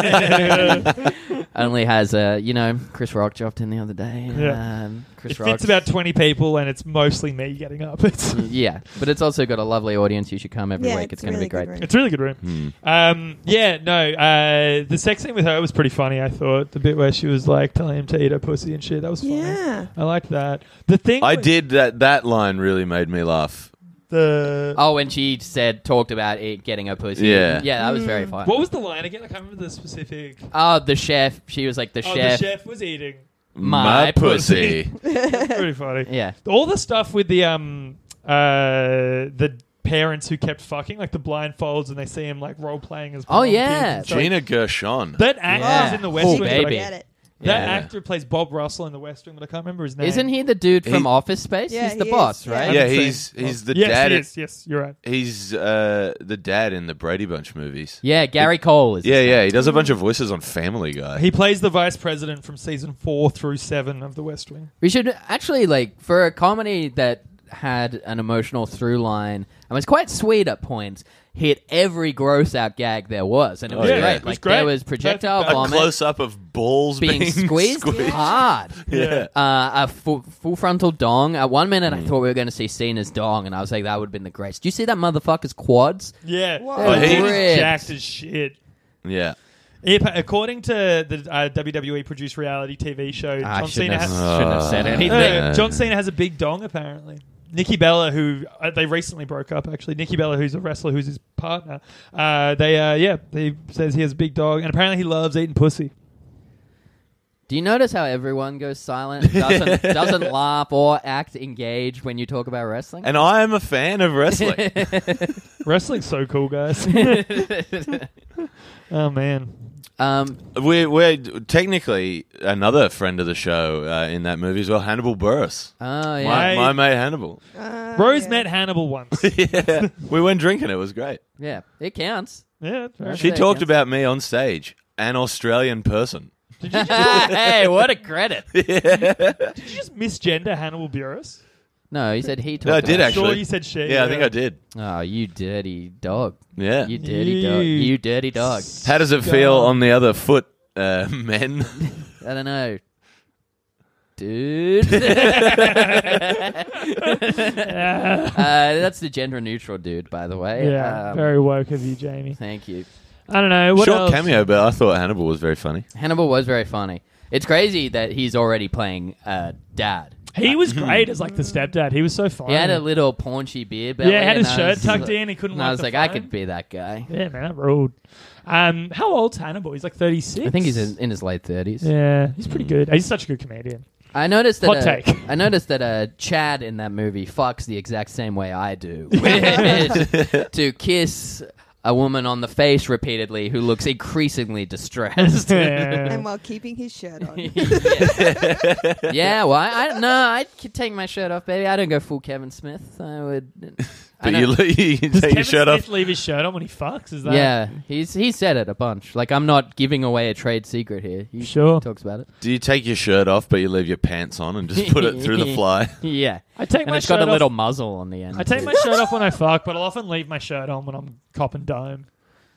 Only has a, you know, Chris Rock dropped in the other day. Yeah. Um, Chris it Rock. fits about twenty people, and it's mostly me getting up. It's Yeah, but it's also got a lovely audience. You should come every Yeah, week. it's It's, going to really be great. good room. it's a really good room. Hmm. Um, yeah, no, uh, the sex scene with her was pretty funny. I thought the bit where she was like telling him to eat her pussy and shit. That was funny. Yeah. I liked that. The thing I with did that. That line really made me laugh. The Oh, when she said talked about it getting her pussy. Yeah. yeah, that was very Mm. fun. what was the line again? I can't remember the specific. Oh, the chef. She was like the oh, chef. the chef was eating. My pussy. That's pretty funny. Yeah. All the stuff with the um uh the parents who kept fucking, like the blindfolds, and they see him like role playing as. Oh, prom yeah. kids and stuff. Gina Gershon. That actor Yeah. is in the West Oh, Wing. but I- baby. Get it. That Yeah. actor plays Bob Russell in the West Wing, but I can't remember his name. Isn't he the dude from He- Office Space? Yeah, He's the he boss, is, right? yeah. Yeah, Same. he's he's the yes, dad. Yes, yes, you're right. He's uh, the dad in the Brady Bunch movies. Yeah, Gary Cole is. Yeah, his yeah. name. He does a bunch of voices on Family Guy. He plays the vice president from season four through seven of the West Wing. We should actually like for a comedy that had an emotional through line and was quite sweet at points. Hit every gross out gag there was, and it Oh, was yeah. great. It was like great. there was projectile Perfect. a vomit close up of balls being, being, squeezed, hard. Yeah. Uh, a full, full frontal dong. At one minute, Mm. I thought we were going to see Cena's dong, and I was like, that would have been the greatest. Do you see that motherfucker's quads? Yeah, Whoa. oh, He- he was Ripped. jacked as shit. Yeah. If, according to the uh, W W E produced reality T V show, Ah, I John shouldn't Cena have, has shouldn't have said Uh, anything. Uh, John Cena has a big dong, apparently. Nikki Bella, who uh, they recently broke up, actually. Nikki Bella, who's a wrestler, who's his partner. Uh, they, uh, yeah, he says he has a big dog, and apparently he loves eating pussy. Do you notice how everyone goes silent, doesn't doesn't laugh or act engaged when you talk about wrestling? And I am a fan of wrestling. Wrestling's so cool, guys. Oh man, um, we're, we're technically another friend of the show uh, in that movie as well, Hannibal Buress. oh yeah, My, Right. my mate Hannibal. Uh, Rose yeah. met Hannibal once. Yeah. We went drinking. It was great. yeah, it counts. Yeah, that's fair. She There talked you go. about me on stage, an Australian person. Did you, just, Hey, what a credit! did you just misgender Hannibal Buress? No, he said he talked. No, I did about- actually. Sure, you said she. Yeah, I think I did. Oh, you dirty dog! Yeah. You dirty You- dog! You dirty dog! How does it feel on the other foot, uh, men? I don't know, dude. uh, that's the gender neutral dude, by the way. Yeah, Um, very woke of you, Jamie. Thank you. I don't know. What Short else? cameo, but I thought Hannibal was very funny. Hannibal was very funny. It's crazy that he's already playing uh, dad. He was great as like the stepdad. He was so funny. He had a little paunchy beard belly. yeah, had and his I shirt was- tucked in. He couldn't. And I wipe was the like, I phone. could be that guy. Yeah, man, that ruled. Um, how old's Hannibal? He's like thirty-six. I think he's in, in his late thirties. Yeah, he's pretty good. He's such a good comedian. I noticed that. Hot uh, take. I noticed that uh, Chad in that movie fucks the exact same way I do, which is to kiss a woman on the face repeatedly who looks increasingly distressed. Yeah. And while keeping his shirt on. yeah. Yeah, well, I, I no, I'd k- take my shirt off, baby. I don't go full Kevin Smith. I would. I But you, don't- you Does take Kevin your shirt Smith off. leave his shirt on when he fucks? Is that yeah, he's he said it a bunch. Like I'm not giving away a trade secret here. He Sure. talks about it. Do you take your shirt off, but you leave your pants on and just put it through the fly? Yeah, I take and my it's shirt got a off. little muzzle on the end. I take too. my shirt off when I fuck, but I'll often leave my shirt on when I'm copping dome.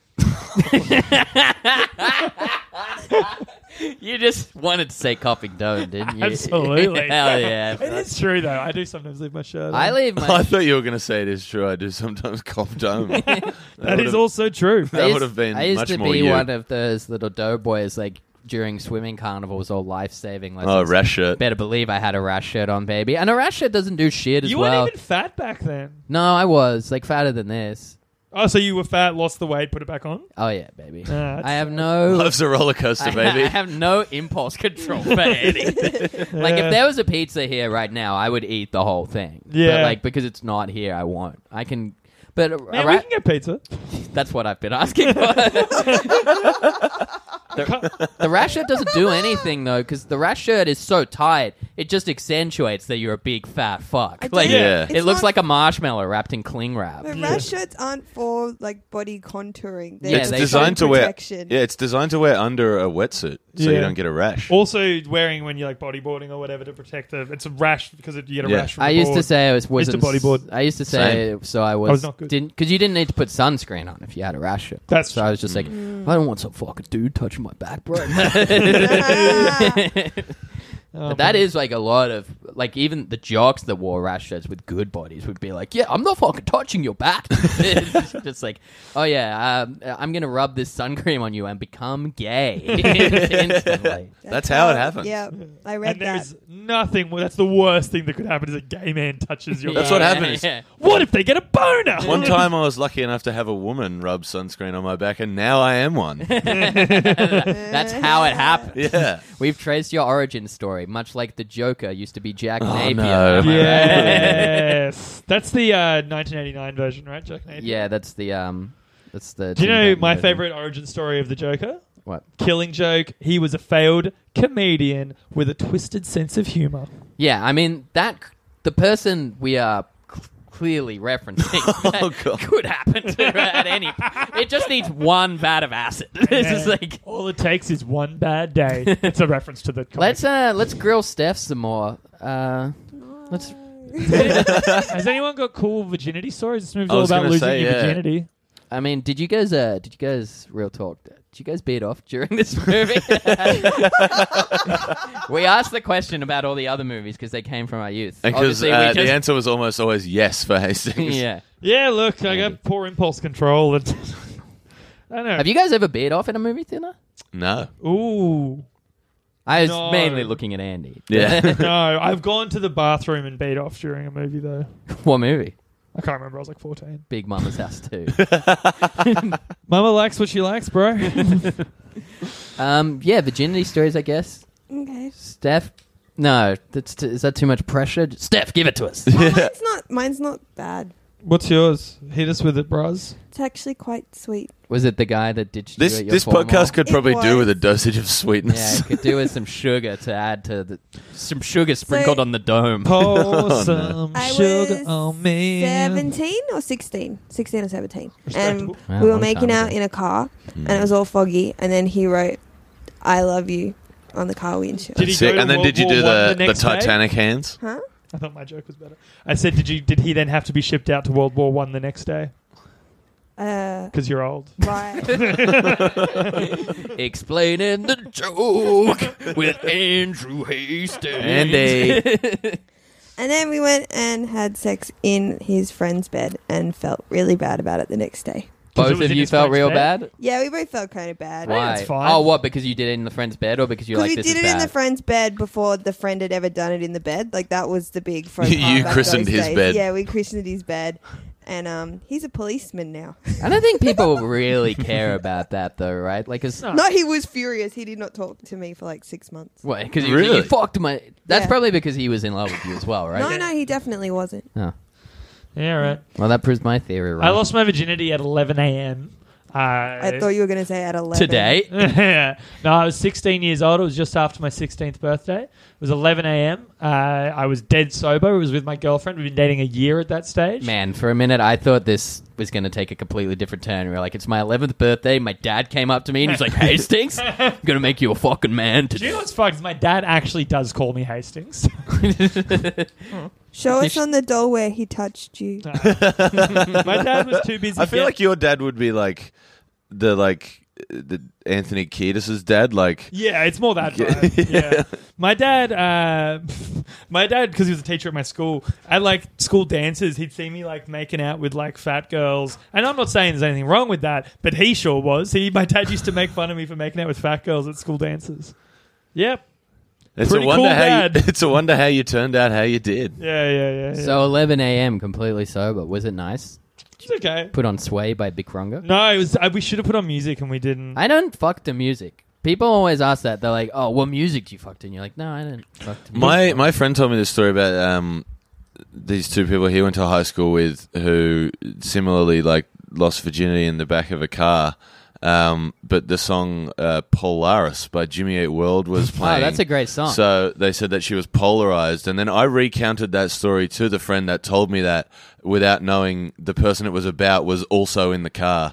You just wanted to say copping dome, didn't you? Absolutely. Hell yeah. It is true though. I do sometimes leave my shirt on. I leave I my. thought you were going to say it is true. I do sometimes cop dome. that That is would've- also true. That I used- would have been I used much to more be you. one of those little doughboys, like during swimming carnivals or life saving lessons. Oh, rash shirt. Better believe I had a rash shirt on, baby. And a rash shirt doesn't do shit as You well. weren't even fat back then. No, I was like fatter than this. Oh, so you were fat, lost the weight, put it back on? Oh yeah, baby. Ah, that's I have sad. no. Love's a roller coaster, I, baby. I have no impulse control for anything. Like Yeah. if there was a pizza here right now, I would eat the whole thing. Yeah. But like because it's not here, I won't. I can. But a, Man, a we ra- can get pizza. that's what I've been asking for. the, the rash shirt doesn't do anything though, because the rash shirt is so tight, it just accentuates that you're a big fat fuck. I Like, don't- Yeah. it it's looks not- like a marshmallow wrapped in cling wrap. But Yeah. rash shirts aren't for like body contouring. They're Yeah, It's they- designed to sun wear. protection. Yeah, it's designed to wear under a wetsuit, so you Yeah. don't get a rash. Also, wearing when you're like bodyboarding or whatever to protect the. It's a rash because it, you get a Yeah. rash from I the used to board. say I was wasn't. Mister Bodyboard. I used to say so I was, was not good. didn't because you didn't need to put sunscreen on if you had a rash shirt. That's so I was just like, Mm. I don't want some fucking dude touching my back, bro. Oh, But that is like a lot of like even the jocks that wore rash shirts with good bodies would be like, yeah, I'm not fucking touching your back. It's just like, oh yeah, um, I'm gonna rub this sun cream on you and become gay instantly. That's how it happens. Yeah, I read And there that. is nothing. That's the worst thing that could happen is a gay man touches your. That's back. what happens. Yeah. What if they get a boner? One time I was lucky enough to have a woman rub sunscreen on my back, and now I am one. That's how it happened. Yeah. We've traced your origin story, much like the Joker used to be Jack Oh, Napier. no. Am I right? Yes, that's the uh, nineteen eighty-nine version, right, Jack Napier? Yeah, that's the um, that's the. Do you Tim know Burton my version. favorite origin story of the Joker? What? Killing Joke. He was a failed comedian with a twisted sense of humor. Yeah, I mean that the person we are cl- clearly referencing Oh, that God. could happen to at any. It just needs one vat of acid. It's just like All it takes is one bad day. It's a reference to the comic. let's uh let's grill Steph some more. Uh, let's. Has anyone got cool virginity stories? This movie's I all was about gonna losing say, your yeah. virginity. I mean, did you guys? Uh, did you guys real talk? Did you guys beat off during this movie? We asked the question about all the other movies because they came from our youth. Because Obviously, we uh, just- the answer was almost always yes for Hastings. yeah. Yeah, look, I Maybe. got poor impulse control. And I don't know. Have you guys ever beat off in a movie theater? No. Ooh. I was No. mainly looking at Andy. Yeah. No, I've gone to the bathroom and beat off during a movie, though. What movie? I can't remember. I was like fourteen. Big Mama's House too. Mama likes what she likes, bro. um, yeah, virginity stories, I guess. Okay. Steph, no, that's t- is that too much pressure? Steph, give it to us. Oh, mine's not. Mine's not bad. What's yours? Hit us with it, bros. It's actually quite sweet. Was it the guy that ditched This you at your this formal? podcast could It probably do was. with a dosage of Yeah, sweetness. it could do with some sugar to add to the some sugar sprinkled So- on the dome. Pour some I sugar was on me. seventeen or sixteen, sixteen or seventeen, and Respectable. Wow, we were long making time out ago. in a car, and it was all foggy. And then he wrote, "I love you" on the car windshield. Did he Sick. go to And then World did you War do One the, the the, next day? Titanic hands? Huh? I thought my joke was better. I said, did you? Did he then have to be shipped out to World War One the next day? Uh, Because you're old. right. Explaining the joke with Andrew Hastings. Andy. And then we went and had sex in his friend's bed and felt really bad about it the next day. 'Cause it Both was of in you his felt friend's real bed? bad? Yeah, we both felt kind of bad. Why? Why? that's fine. Oh, what? Because you did it in the friend's bed, or because you're Because like, we this did is it in bad? the friend's bed before the friend had ever done it in the bed. Like that was the big faux You pas back christened those his days. bed. Yeah, we christened his bed, and um, he's a policeman now. I don't think people really care about that, though, right? Like, it's No. No, he was furious. He did not talk to me for like six months. what? Because you, Really? you fucked my. That's Yeah. probably because he was in love with you as well, right? No, no, he definitely wasn't. Oh. Yeah, right. Well, that proves my theory right. I lost my virginity at eleven a.m. Uh, I thought you were going to say at eleven. today. yeah. No, I was sixteen years old. It was just after my sixteenth birthday. It was eleven a.m. Uh, I was dead sober. I was with my girlfriend. We've been dating a year at that stage. Man, for a minute, I thought this was going to take a completely different turn. We were like, it's my eleventh birthday. My dad came up to me and he's like, Hastings, I'm going to make you a fucking man Do you know today. what's fucked? Is my dad actually does call me Hastings. Show You us sh- on the doll where he touched you. my dad was too busy. I feel get- like your dad would be like the like the Anthony Kiedis' dad. Like Yeah, it's more that vibe. Yeah. My dad, uh, my dad, because he was a teacher at my school, at like school dances, he'd see me like making out with like fat girls. And I'm not saying there's anything wrong with that, but he sure was. He, my dad used to make fun of me for making out with fat girls at school dances. Yep. it's Pretty a wonder cool how dad. you, it's a wonder how you turned out how you did. Yeah, yeah, yeah. yeah. So eleven a.m. completely sober. Was it nice? it's okay. Put on Sway by Big Runga? No, it was. Uh, we should have put on music and we didn't. I don't fuck to music. People always ask that. They're like, oh, what music do you fuck to? And you're like, no, I didn't fuck to music. My my friend told me this story about um, these two people he went to high school with who similarly like lost virginity in the back of a car. Um, but the song uh, Polaris by Jimmy Eat World was playing. Oh, that's a great song. So they said that she was polarized. And then I recounted that story to the friend that told me that without knowing the person it was about was also in the car.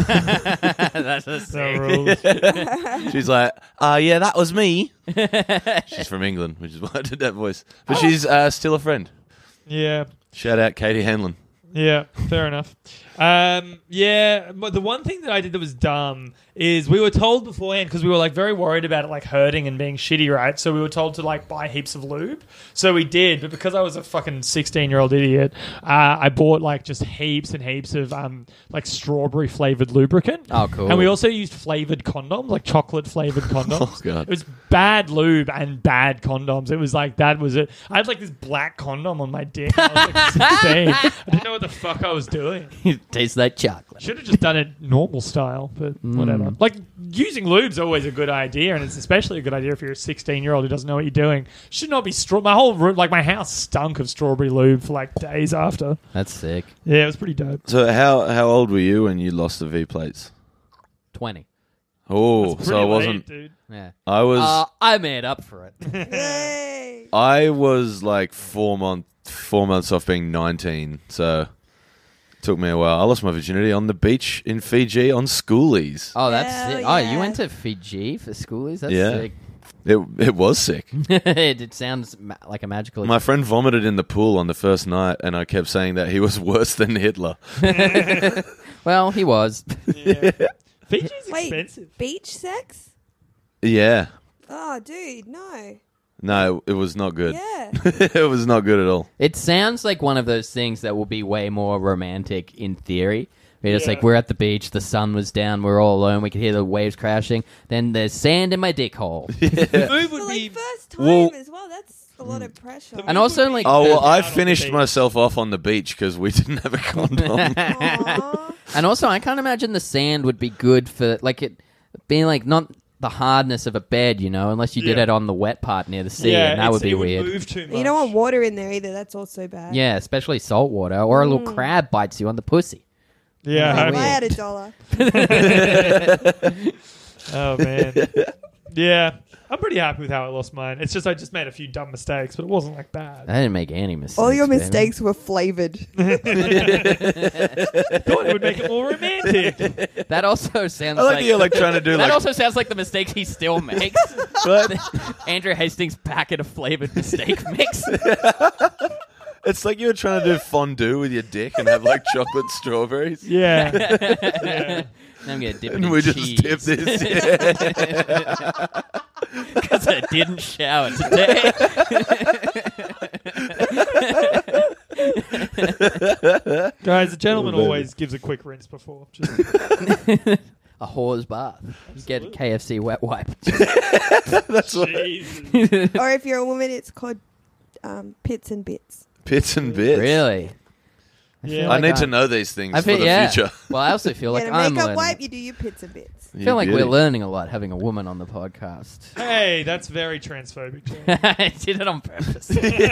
That's a So rules. She's like, uh, yeah, that was me. She's from England, which is why I did that voice. But she's uh, still a friend. Yeah. Shout out Katie Hanlon. Yeah, fair enough. Um, yeah, but the one thing that I did that was dumb is we were told beforehand, because we were like very worried about it like hurting and being shitty, right? So we were told to like buy heaps of lube. So we did, but because I was a fucking sixteen year old idiot, uh, I bought like just heaps and heaps of um like strawberry flavored lubricant. Oh, cool. And we also used flavored condoms, like chocolate flavored condoms. Oh, God. It was bad lube and bad condoms. It was like that was it. I had like this black condom on my dick. I was like sixteen. I didn't know what the fuck I was doing. It tastes like chocolate. Should have just done it normal style, but whatever. Like, using lube's always a good idea, and it's especially a good idea if you're a sixteen-year-old who doesn't know what you're doing. Should not be straw. My whole room, like my house, stunk of strawberry lube for like days after. That's sick. Yeah, it was pretty dope. So how how old were you when you lost the V plates? twenty. Oh, That's so I pretty wasn't. late, dude. Yeah. I was. Uh, I made up for it. Yay. I was like four month four months off being nineteen. So it took me a while. I lost my virginity on the beach in Fiji on schoolies. Oh, that's Hell sick. Oh, yeah. you went to Fiji for schoolies? That's Yeah. sick. It it was sick. it, it sounds ma- like a magical My friend vomited in the pool on the first night, and I kept saying that he was worse than Hitler. Well, he was. Yeah. Fiji's Wait, expensive. beach sex? Yeah. Oh, dude, no. No, it was not good. Yeah. It was not good at all. It sounds like one of those things that will be way more romantic in theory. We're just Yeah. like, we're at the beach, the sun was down, we're all alone, we could hear the waves crashing, then there's sand in my dick hole. The move For would like be first time Well- as well, that's a lot of pressure. And also, like, Oh, well, Out I on the finished beach. myself off on the beach because we didn't have a condom. Aw. And also, I can't imagine the sand would be good for, like, it being, like, not the hardness of a bed, you know, unless you did Yeah. it on the wet part near the sea, yeah, and that it's- would be it weird. Move too much. You don't want water in there either. That's also bad. Yeah, especially salt water, or a Mm. little crab bites you on the pussy. Yeah. If weird. I had a dollar. Oh man. Yeah. I'm pretty happy with how I lost mine. It's just I just made a few dumb mistakes, but it wasn't like bad. I didn't make any mistakes. All your baby. mistakes were flavored. Thought it would make it more romantic. That also sounds I like like that you're like trying to do that like. also sounds like the mistake he still makes. But Andrew Hastings' packet of flavored mistake mix. it's like you were trying to do fondue with your dick and have like chocolate strawberries. Yeah. Yeah. I'm gonna dip it And in we just cheese. dip this. Yeah. Because I didn't shower today. Guys, the gentleman Oh, baby. always gives a quick rinse before. Just, A whore's bath. Get a K F C wet wipe. That's what Jesus. Or if you're a woman, it's called um, pits and bits. Pits and bits. Really? Yeah. I like need I- to know these things I for feel the yeah. future. Well, I also feel like Get a I'm makeup learning. wipe, you do your pits and bits. I feel like You we're beauty. learning a lot having a woman on the podcast. Hey, that's very transphobic. Jay. I did it on purpose.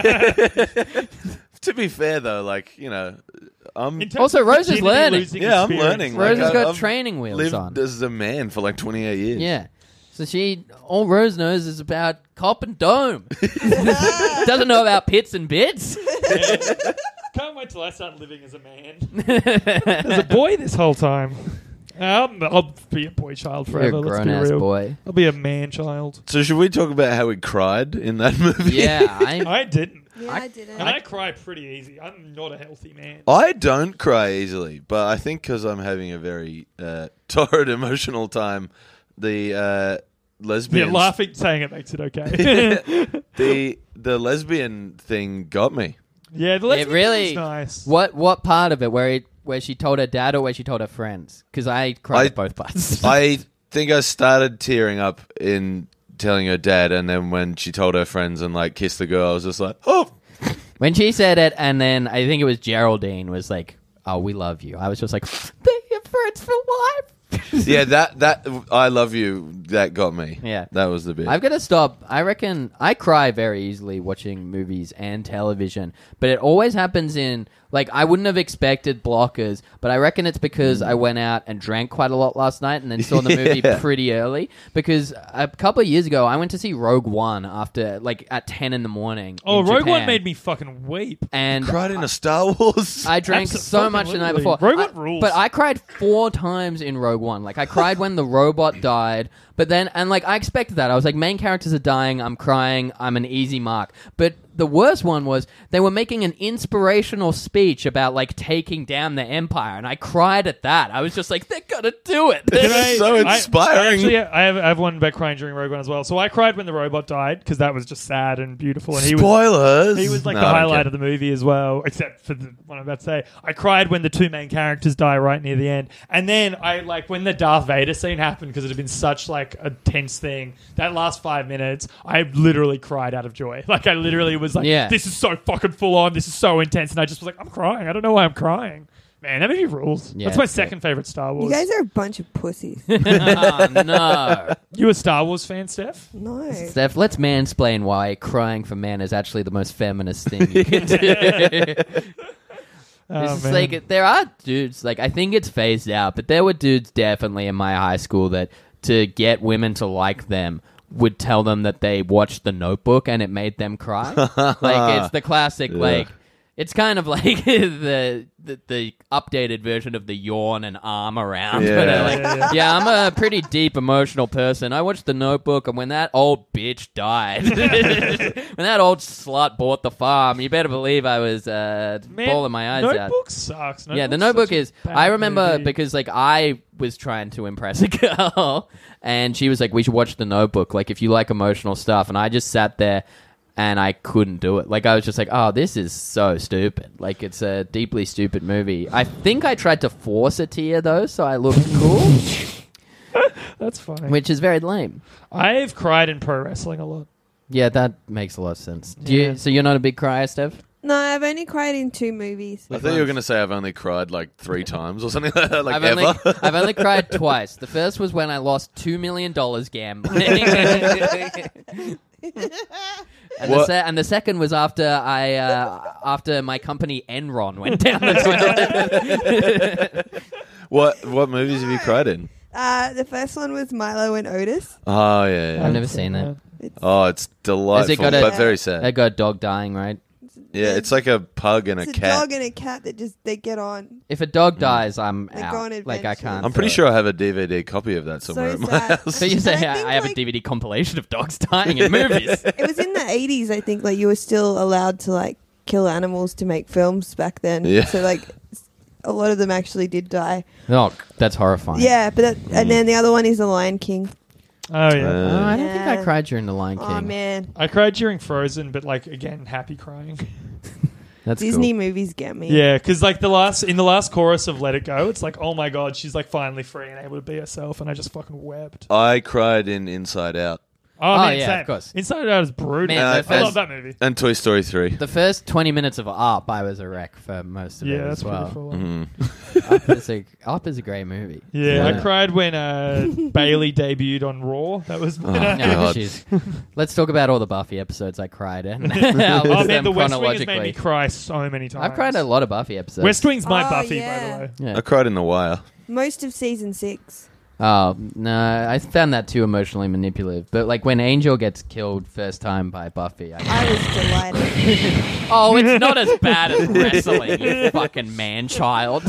To be fair, though, like you know, I'm In terms Also, of Rose is virginity learning. losing Yeah, I'm experience, learning, Rose like, has I- got I've training wheels lived on. as a man for like twenty-eight years. Yeah. So she, all Rose knows is about Cop and Dome. Doesn't know about pits and bits. Can't wait till I start living as a man. As a boy this whole time. Um, I'll be a boy child You're forever. a Let's grown be ass real. boy. I'll be a man child. So should we talk about how we cried in that movie? Yeah, I, I didn't. Yeah, I, didn't. And I cry pretty easy. I'm not a healthy man. I don't cry easily, but I think because I'm having a very uh, torrid emotional time, the uh, Yeah, lesbian laughing, saying it makes it okay. the the lesbian thing got me. yeah, the lesbian really- thing's nice. what what part of it where it, where she told her dad or where she told her friends? Because I cried I- at both parts. I think I started tearing up in telling her dad, and then when she told her friends and like kissed the girl, I was just like, oh. When she said it, and then I think it was Geraldine was like, "Oh, we love you." I was just like, "They're your friends for life." Yeah, that that I love you. That got me. Yeah. that was the bit. I've got to stop. I reckon I cry very easily watching movies and television, but it always happens in, like, I wouldn't have expected Blockers, but I reckon it's because I went out and drank quite a lot last night and then saw the movie Yeah. pretty early. Because a couple of years ago, I went to see Rogue One after, like, at ten in the morning. Oh, in Rogue Japan. One made me fucking weep. And cried in a Star Wars. I drank so much the night before. Rogue I- One rules. But I cried four times in Rogue One. Like, I cried when the robot died, but then, and like, I expected that. I was like, main characters are dying, I'm crying, I'm an easy mark. But the worst one was they were making an inspirational speech about, like, taking down the Empire, and I cried at that. I was just like, they're gonna do it. Can I- so I- inspiring. I, actually, I have, I have one about crying during Rogue One as well. So I cried when the robot died because that was just sad and beautiful. And he was Spoilers. he was like No, the I don't highlight care. of the movie as well, except for the one I'm about to say. I cried when the two main characters die right near the end, and then I like when the Darth Vader scene happened because it had been such like a tense thing. That last five minutes, I literally cried out of joy. Like I literally was like, Yeah. "This is so fucking full on. This is so intense," and I just was like, "I'm crying. I don't know why I'm crying." Man, that movie rules. Yeah, That's my it's second favorite Star Wars. You guys are a bunch of pussies. Oh, no. You a Star Wars fan, Steph? No. Steph, let's mansplain why crying for men is actually the most feminist thing you can do. Oh, It's just man. like there are dudes, like I think it's phased out, but there were dudes definitely in my high school that to get women to like them would tell them that they watched The Notebook and it made them cry. Like it's the classic, Yeah. like it's kind of like the, the the updated version of the yawn and arm around. Yeah. But, uh, like, Yeah, yeah. yeah, I'm a pretty deep emotional person. I watched The Notebook, and when that old bitch died, when that old slut bought the farm, you better believe I was uh, Man, bawling my eyes out. Notebook sucks. Yeah, the Notebook's Notebook such a is. bad I remember movie. because like I was trying to impress a girl, and she was like, "We should watch The Notebook. Like, if you like emotional stuff." And I just sat there, and I couldn't do it. Like, I was just like, "Oh, this is so stupid. Like, it's a deeply stupid movie." I think I tried to force a tear though, so I looked cool, That's funny. which is very lame. I've cried in pro wrestling a lot. Yeah, that makes a lot of sense. Do Yeah. you? So you're not a big crier, Steph? No, I've only cried in two movies. I thought you were going to say I've only cried like three times or something like that. Like I've ever. only I've only cried twice. The first was when I lost two million dollars gambling, and the, What? se- and the second was after I uh, after my company Enron went down the toilet. what what movies have you cried in? Uh, the first one was Milo and Otis. Oh yeah, yeah. I've never seen that. It's, Oh, it's delightful, got a- but very sad. They got a dog dying, right? Yeah, it's like a pug and a it's a cat. dog and a cat that just they get on. If a dog dies, I'm They go out. on Like I adventures. can't. I'm do pretty it. sure I have a D V D copy of that somewhere So at my sad. house. So you say And I I, think, I have like- a D V D compilation of dogs dying in movies? It was in the eighties, I think. Like you were still allowed to like kill animals to make films back then. Yeah. So like a lot of them actually did die. Oh, that's horrifying. Yeah, but that, and then the other one is The Lion King. Oh yeah. Oh, I don't think I Yeah. cried during The Lion King. Oh man, I cried during Frozen, but like again, happy crying. That's Disney cool. movies get me. Yeah, because like the last in the last chorus of Let It Go, it's like, oh my god, she's like finally free and able to be herself, and I just fucking wept. I cried in Inside Out Oh, Oh, man, yeah, same. of course. Inside Out is brutal. Man, the I first- love that movie. and Toy Story three. The first twenty minutes of Up, I was a wreck for most of it Yeah, that's as well. pretty full on. Mhm. Up, is a, Up is a great movie. Yeah, Yeah. I cried when uh, Bailey debuted on Raw. That was Oh, No, God. jeez. Let's talk about all the Buffy episodes I cried in. oh I'll list man, them the West Wing has made chronologically. me cry so many times. I've cried a lot of Buffy episodes. West Wing's my Oh, Buffy, yeah. by the way. Yeah. I cried in The Wire. Most of season six. Oh, no, I found that too emotionally manipulative. But like when Angel gets killed first time by Buffy, I I was delighted. Oh, it's not as bad as wrestling, you fucking man-child.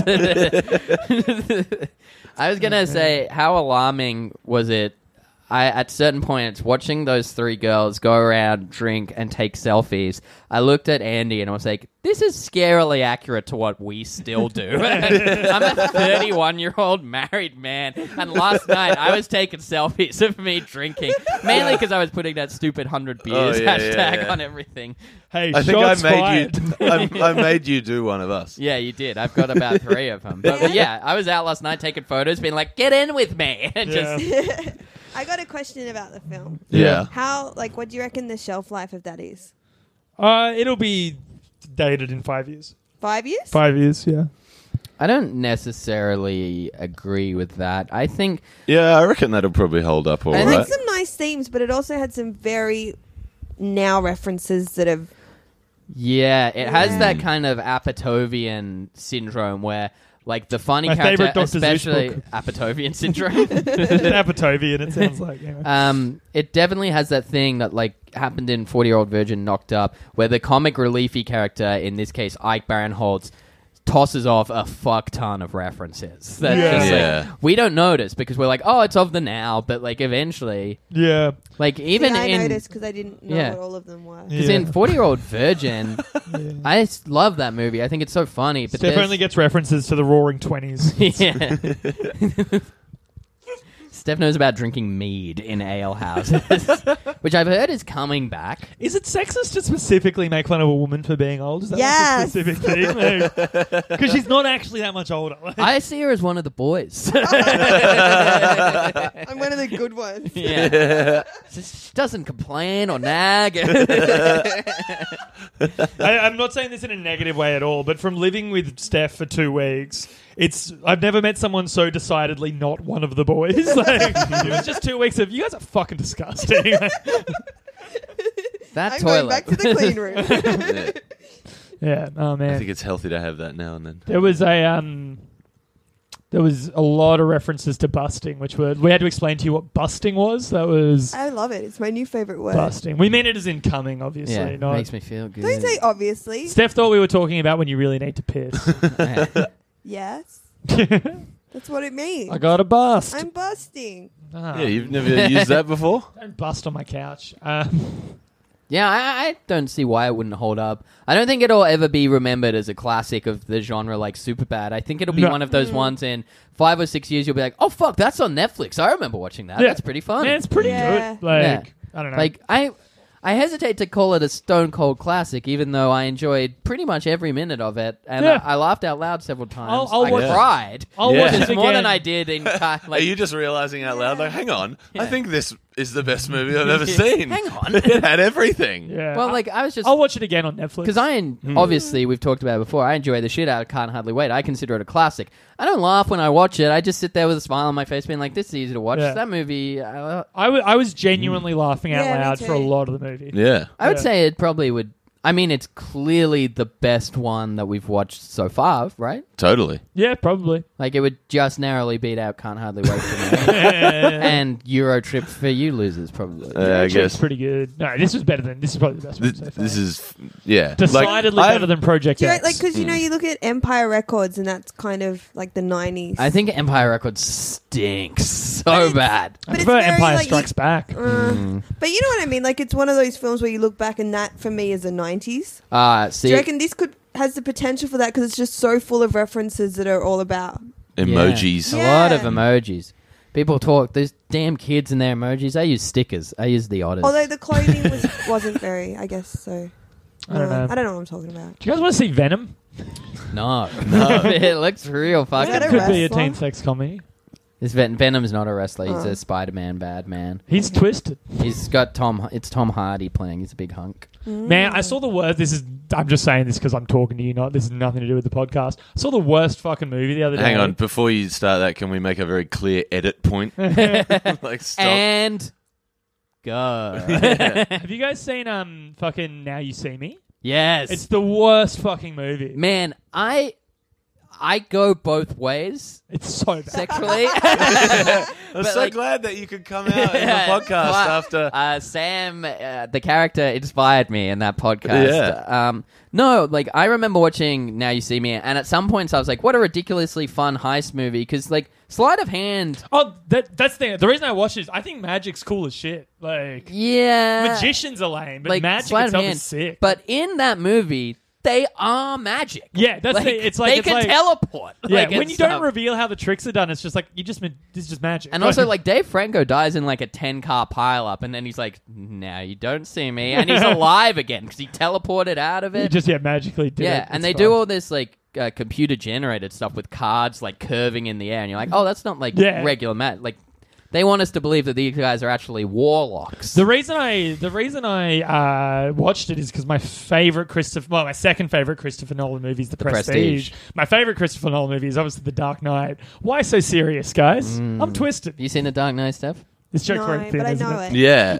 I was going to say, how alarming was it, I, at certain points, watching those three girls go around, drink, and take selfies, I looked at Andy and I was like, this is scarily accurate to what we still do. I'm a thirty-one-year-old married man, and last night I was taking selfies of me drinking, mainly because I was putting that stupid one hundred beers Oh, yeah, hashtag yeah, yeah. on everything. Hey, I think I shots made fired. you. I, I made you do one of us. Yeah, you did. I've got about three of them. But, but yeah, I was out last night taking photos, being like, "Get in with me." And Yeah. just I got a question about the film. Yeah. How, like, what do you reckon the shelf life of that is? Uh, it'll be dated in five years. Five years? Five years, yeah. I don't necessarily agree with that. I think Yeah, I reckon that'll probably hold up all I It right. had some nice themes, but it also had some very now references that have. yeah, it has Yeah. that kind of Apatovian syndrome where like the funny My character, favourite Doctor Seuss especially book. Apatovian syndrome. Apatovian, it sounds like. You know. Um, it definitely has that thing that like happened in forty Year Old Virgin Knocked Up, where the comic reliefy character, in this case Ike Barinholtz, tosses off a fuck ton of references. That's Yeah. just Yeah. like we don't notice because we're like, oh, it's of the now, but like eventually, Yeah. like even See, I in noticed because I didn't know Yeah. what all of them were. because Yeah. in forty Year Old Virgin, Yeah. I just love that movie. I think it's so funny. But Steph there's- only gets references to the Roaring Twenties. yeah. Steph knows about drinking mead in ale houses, which I've heard is coming back. Is it sexist to specifically make fun of a woman for being old? Is that Yes. like a specific thing? Because she's not actually that much older. Like, I see her as one of the boys. I'm one of the good ones. yeah. She she doesn't complain or nag. I, I'm not saying this in a negative way at all, but from living with Steph for two weeks, it's I've never met someone so decidedly not one of the boys. Like, it was just two weeks of you guys are fucking disgusting. That I'm toilet. going back to the clean room. Yeah. yeah, oh I man. think it's healthy to have that now and then. There was a um, there was a lot of references to busting, which were we had to explain to you what busting was. That was I love it. It's my new favorite word. busting. We mean it as in coming, obviously. yeah, not makes me feel good. Don't say obviously. Steph thought we were talking about when you really need to piss. Yeah. Yes. I That's what it means. got a bust. I'm busting. Ah, Yeah, you've never used that before? don't bust on my couch. Um, Yeah, I, I don't see why it wouldn't hold up. I don't think it'll ever be remembered as a classic of the genre like Superbad. I think it'll be No. one of those ones in five or six years you'll be like, oh fuck, that's on Netflix. I remember watching that. Yeah. That's pretty fun. man, it's pretty Yeah. good. Like Yeah. I don't know. Like I I hesitate to call it a stone cold classic, even though I enjoyed pretty much every minute of it, and Yeah. I, I laughed out loud several times. I'll- I'll I watch- cried. I'll Yeah. watch Which it is more than again. I did in ca- Are like. you just realizing out loud, like, hang on, I Yeah. think this is the best movie I've ever seen. Hang on. It had everything. yeah. Well, I- like I was just I'll watch it again on Netflix. because I en- obviously we've talked about it before. I enjoy the shit out of Can't Hardly Wait. I consider it a classic. I don't laugh when I watch it. I just sit there with a smile on my face, being like, "This is easy to watch." Yeah. That movie, uh, I, w- I was genuinely laughing out Yeah, me loud for a too. lot of the movie. Yeah. I would Yeah. say it probably would. I mean, it's clearly the best one that we've watched so far, right? Totally. Yeah, probably. Like it would just narrowly beat out Can't Hardly Wait for me, and Euro Trip for you losers, probably. Uh, I Actually, guess. it's pretty good. No, this was better than this is probably the best one This, so far. this is, yeah. decidedly Like, I- better than Project Do you X. know, like, because you know, you look at Empire Records, and that's kind of like the nineties. I think Empire Records stinks so But it's- bad. I but it's prefer very, Empire like, Strikes you- Back. Uh, Mm. But you know what I mean? Like, it's one of those films where you look back, and that for me is the nineties. Uh, Do see, you reckon this could has the potential for that because it's just so full of references that are all about? Emojis. Yeah. A lot of Yeah. emojis. People talk. There's damn kids in their emojis. I use stickers. I use the otters. Although the clothing was wasn't very, I guess so. I don't know. I don't know what I'm talking about. Do you guys want to see Venom? no, no, it looks real fucking. that a Could be a wrestler? teen sex comedy. This Ven- Venom's not a wrestler. He's Oh. a Spider-Man bad man. He's twisted. He's got Tom. It's Tom Hardy playing. He's a big hunk. Man, I saw the worst. This is. I'm just saying this because I'm talking to you. Not. This has nothing to do with the podcast. I saw the worst fucking movie the other day. Hang on, before you start that, can we make a very clear edit point? Like, stop. And go. Have you guys seen um fucking Now You See Me? yes, It's the worst fucking movie. man. I I go both ways It's so bad. sexually. I'm but, so like- glad that you could come out in the Yeah, podcast well, after. uh, Sam, uh, the character, inspired me in that podcast. Yeah. Um, no, like I remember watching Now You See Me, and at some points I was like, "What a ridiculously fun heist movie!" Because like sleight of hand, Oh, that that's the thing. The reason I watch it is I think magic's cool as shit. Like yeah, magicians are lame, but like magic sleight of itself hand. is sick. But in that movie, they are magic. Yeah, that's like, the- it's like- they it's can like- teleport. yeah, like, when and you don't stuff. reveal how the tricks are done, it's just like you just ma- this is just magic. And also, like, Dave Franco dies in, like, a ten-car pile-up, and then he's like, now you don't see me. And he's alive again, because he teleported out of you it. just yeah magically did yeah, it. and It's they fun. do all this, like, uh, computer-generated stuff with cards, like, curving in the air. And you're like, oh, that's not, like, Yeah. regular mat. Like, They want us to believe that these guys are actually warlocks. The reason I the reason I uh, watched it is because my favorite Christopher, well, my second favorite Christopher Nolan movie is The, The Prestige. Prestige. My favorite Christopher Nolan movie is obviously The Dark Knight. Why so serious, guys? I'm twisted. you seen The Dark Knight, Steph? This joke's No, right but I isn't know it? it. Yeah.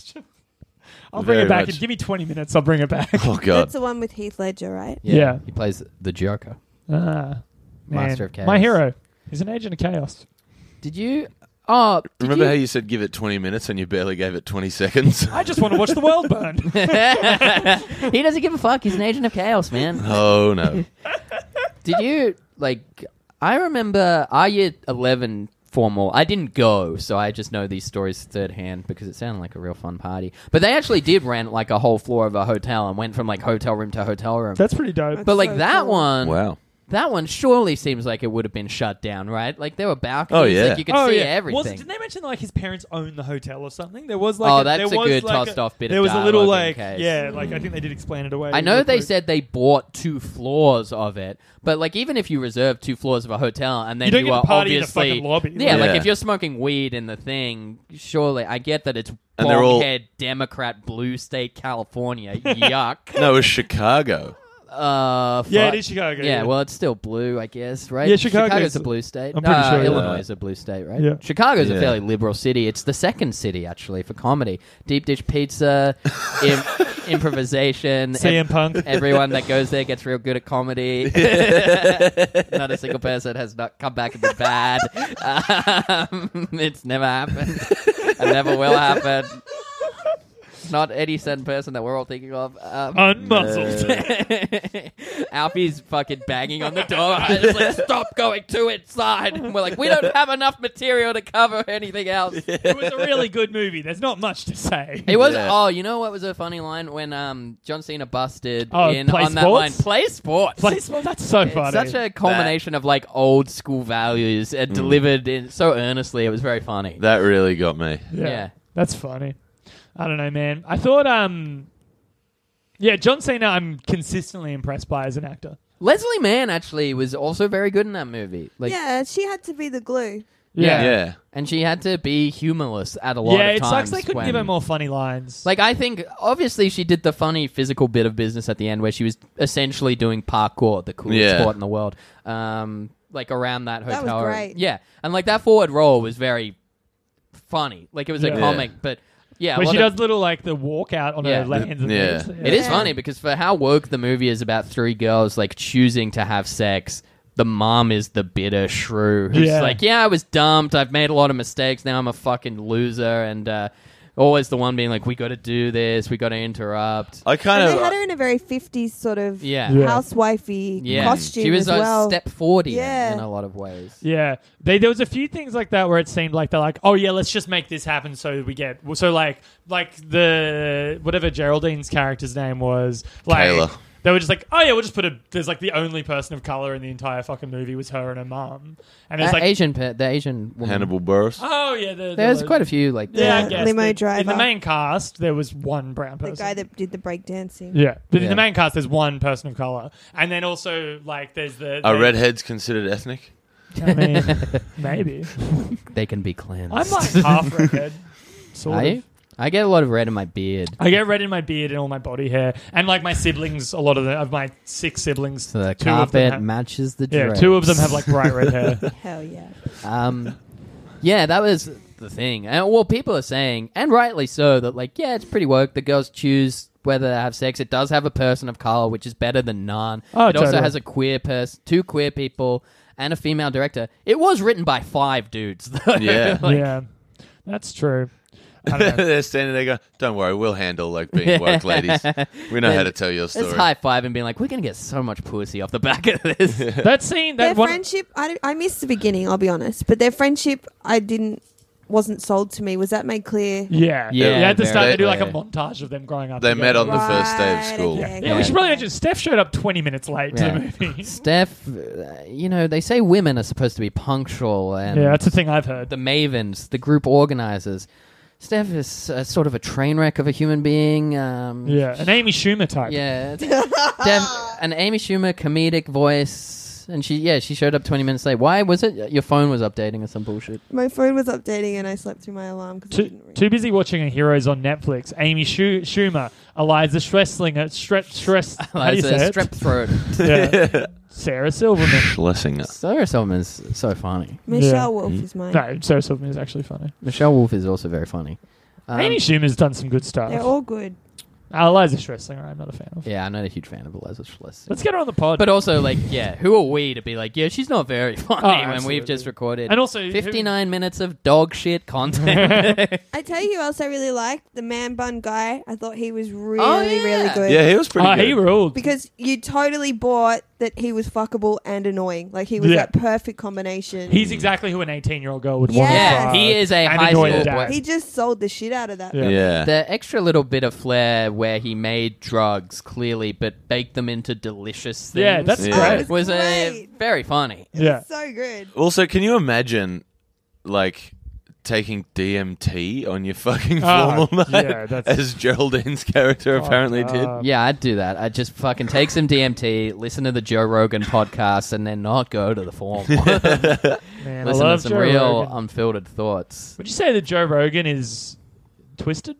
I'll bring Very it back much. and give me twenty minutes. I'll bring it back. Oh god. That's the one with Heath Ledger, right? Yeah. He plays the Joker. Ah, man. Master of Chaos. My hero. He's an agent of chaos. Did you? Oh, did Remember you? how you said give it twenty minutes and you barely gave it twenty seconds? I just want to watch the world burn. He doesn't give a fuck. He's an agent of chaos, man. Oh no. Did you like? I remember our year eleven formal. I didn't go, so I just know these stories third hand because it sounded like a real fun party. But they actually did rent like a whole floor of a hotel and went from like hotel room to hotel room. That's pretty dope. But like so that cool. one, Wow. that one surely seems like it would have been shut down, right? Like there were balconies, Oh, yeah. like you could oh see yeah, everything. Was, didn't they mention like his parents owned the hotel or something? There was like Oh, a, that's there a was, good like, tossed off bit of There was a little dialogue in like case. yeah, like I think they did explain it away. I know real they quick. said they bought two floors of it, but like even if you reserve two floors of a hotel and then You don't you get to are party in the obviously fucking lobby. yeah, like Yeah. if you're smoking weed in the thing, surely I get that it's And they're all- boghead Democrat blue state California. Yuck. No, it was Chicago. Uh, Yeah, fuck. it is Chicago, Yeah, yeah. well, it's still blue, I guess, right? Yeah, Chicago Chicago's is- a blue state. I'm pretty Uh, sure, yeah. Illinois is a blue state, right? Yeah. Chicago's a Yeah. fairly liberal city. It's the second city actually for comedy. Deep dish pizza, im- improvisation. C M ev- Punk. Everyone that goes there gets real good at comedy. Not a single person has not come back and been bad. Um, it's never happened. It never will happen. Not any certain person that we're all thinking of. Um, Unmuzzled. Alfie's fucking banging on the door. I just like, stop going to inside. And we're like, we don't have enough material to cover anything else. It was a really good movie. There's not much to say. It was. Yeah. Oh, you know what was a funny line when um John Cena busted Oh, in play on that sports? line. Play sports. Play sport, that's so It's funny. such a culmination of like old school values and delivered in so earnestly. It was very funny. That really got me. yeah, yeah. that's funny. I don't know, man. I thought, um, yeah, John Cena. I'm consistently impressed by as an actor. Leslie Mann actually was also very good in that movie. Like, yeah, she had to be the glue. Yeah. Yeah. and she had to be humorless at a lot Yeah, of it times. sucks they couldn't when- give her more funny lines. Like, I think, obviously, she did the funny physical bit of business at the end where she was essentially doing parkour, the coolest Yeah. sport in the world. Um, like, around that That hotel was room. great. Yeah, and, like, that forward roll was very funny. Like, it was Yeah. a comic, but, yeah. a when lot she of- does little like the walkout on Yeah. her lands. and Yeah. things. It is Yeah. funny because for how woke the movie is about three girls, like, choosing to have sex, the mom is the bitter shrew who's Yeah. like, yeah, I was dumped. I've made a lot of mistakes. Now I'm a fucking loser. And uh, always the one being like, we got to do this. We got to interrupt. I kind And of. they had her in a very fifties sort of Yeah. Yeah. housewifey Yeah. costume She was as a well. step forward in, Yeah. in a lot of ways. Yeah, they, there was a few things like that where it seemed like they're like, oh yeah, let's just make this happen so we get so like like the whatever Geraldine's character's name was like Kayla. they were just like, oh yeah, we'll just put a there's like the only person of color in the entire fucking movie was her and her mum, and it's Uh, like Asian, pe- the Asian woman. Hannibal Buress. oh yeah, the, There's the, quite a few like yeah, I Yeah, guess limo The- in driver. the main cast there was one brown The person. guy that did the breakdancing. yeah, but in Yeah. the main cast there's one person of color, and then also like there's the, Are the redheads considered ethnic? I mean, maybe they can be cleansed. I'm like half redhead. Sort Are of. you? I get a lot of red in my beard. I get red in my beard and all my body hair, and like my siblings, a lot of the, of my six siblings, So the two of them carpet have, matches the yeah, drapes. two of them have like bright red hair. Hell yeah. Um, yeah, that was the thing. And well, people are saying, and rightly so, that like, yeah, it's pretty woke. The girls choose whether to have sex. It does have a person of color, which is better than none. Oh, it also totally. has a queer person, two queer people, and a female director. It was written by five dudes, though. Yeah. Like, yeah, that's true. I don't know. They're standing there going, don't worry, we'll handle like being woke ladies. We know how to tell your story. It's high five and being like, we're gonna get so much pussy off the back of this. That scene, Their that one, friendship, I, don't- I missed the beginning, I'll be honest. But their friendship, I didn't, wasn't sold to me. Was that made clear? yeah, Yeah, yeah. At the very start, they do like a clear. montage of them growing up. They met together. on the first day of Right, school. okay, Yeah, okay. yeah, we Yeah. should probably mention Steph showed up twenty minutes late Yeah. to the movie. Steph, uh, you know, they say women are supposed to be punctual, and Yeah, that's the thing I've heard. the mavens, the group organizers. Steph is uh, sort of a train wreck of a human being. Um, Yeah, an Amy Schumer type. Yeah. Def- an Amy Schumer comedic voice. minutes, and she yeah she showed up twenty minutes late. Why was it? Your phone was updating or some bullshit. My phone was updating and I slept through my alarm because I Too, didn't ring. too busy watching a Heroes on Netflix. Amy Schu- Schumer, Eliza Schlesinger, Stre- Stress. How do you say it? Strep throat. Yeah. Sarah Silverman. Schlesinger. Sarah Silverman's so funny. Michelle Yeah. Wolf Mm. is mine. No, Sarah Silverman is actually funny. Michelle Wolf is also very funny. Um, Amy Schumer's done some good stuff. They're all good. Uh, Eliza Schlesinger, I'm not a fan of. Yeah, I'm not a huge fan of Eliza Schlesinger. Let's get her on the pod. But also, like, yeah, who are we to be like, yeah, she's not very funny Oh, when absolutely. we've just recorded and also, fifty-nine minutes of dog shit content. I tell you who else I really liked? The man bun guy. I thought he was really, Oh, yeah. really good. Yeah, he was pretty Oh, good. he ruled. Because you totally bought that he was fuckable and annoying. Like he was Yeah. that perfect combination. He's exactly who an eighteen-year-old girl would Yes. want. yeah, to he is a and high annoy school her boy. dad. he just sold the shit out of that. Yeah. Yeah. The extra little bit of flair where he made drugs, clearly, but baked them into delicious things. Yeah, that's Yeah. Oh, great. it was a great. very funny. Yeah. So good. Also, can you imagine, like, taking D M T on your fucking Oh, formal night, yeah, that's- as Geraldine's character Oh, apparently God. did? Yeah, I'd do that. I'd just fucking take some D M T, listen to the Joe Rogan podcast, and then not go to the formal. Man, I listen to love some Joe real Rogan. unfiltered thoughts. Would you say that Joe Rogan is twisted?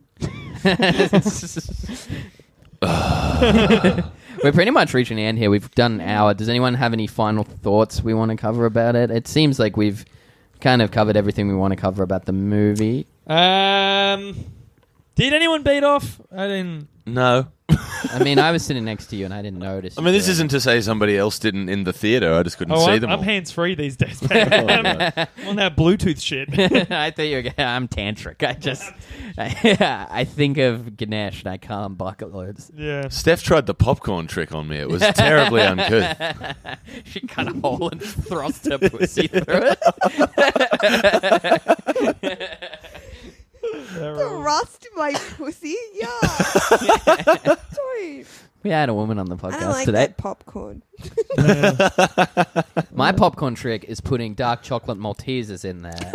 We're pretty much reaching the end here. We've done an hour. Does anyone have any final thoughts we want to cover about it? It seems like we've kind of covered everything we want to cover about the movie. Um, did anyone beat off? I didn't. No. I mean, I was sitting next to you and I didn't notice. I you mean, this doing isn't to say somebody else didn't in the theatre. I just couldn't Oh, see I'm, them I'm all. hands-free these days, man. I'm on that Bluetooth shit. it. I thought you were. I'm tantric. I just. I, I think of Ganesh and I can't bucket loads. Yeah. Steph tried the popcorn trick on me. It was terribly uncouth. She cut a hole and thrust her pussy through it. Thrust my pussy. Yeah. Dude. We had a woman on the I don't podcast like today. that popcorn. My popcorn trick is putting dark chocolate Maltesers in there.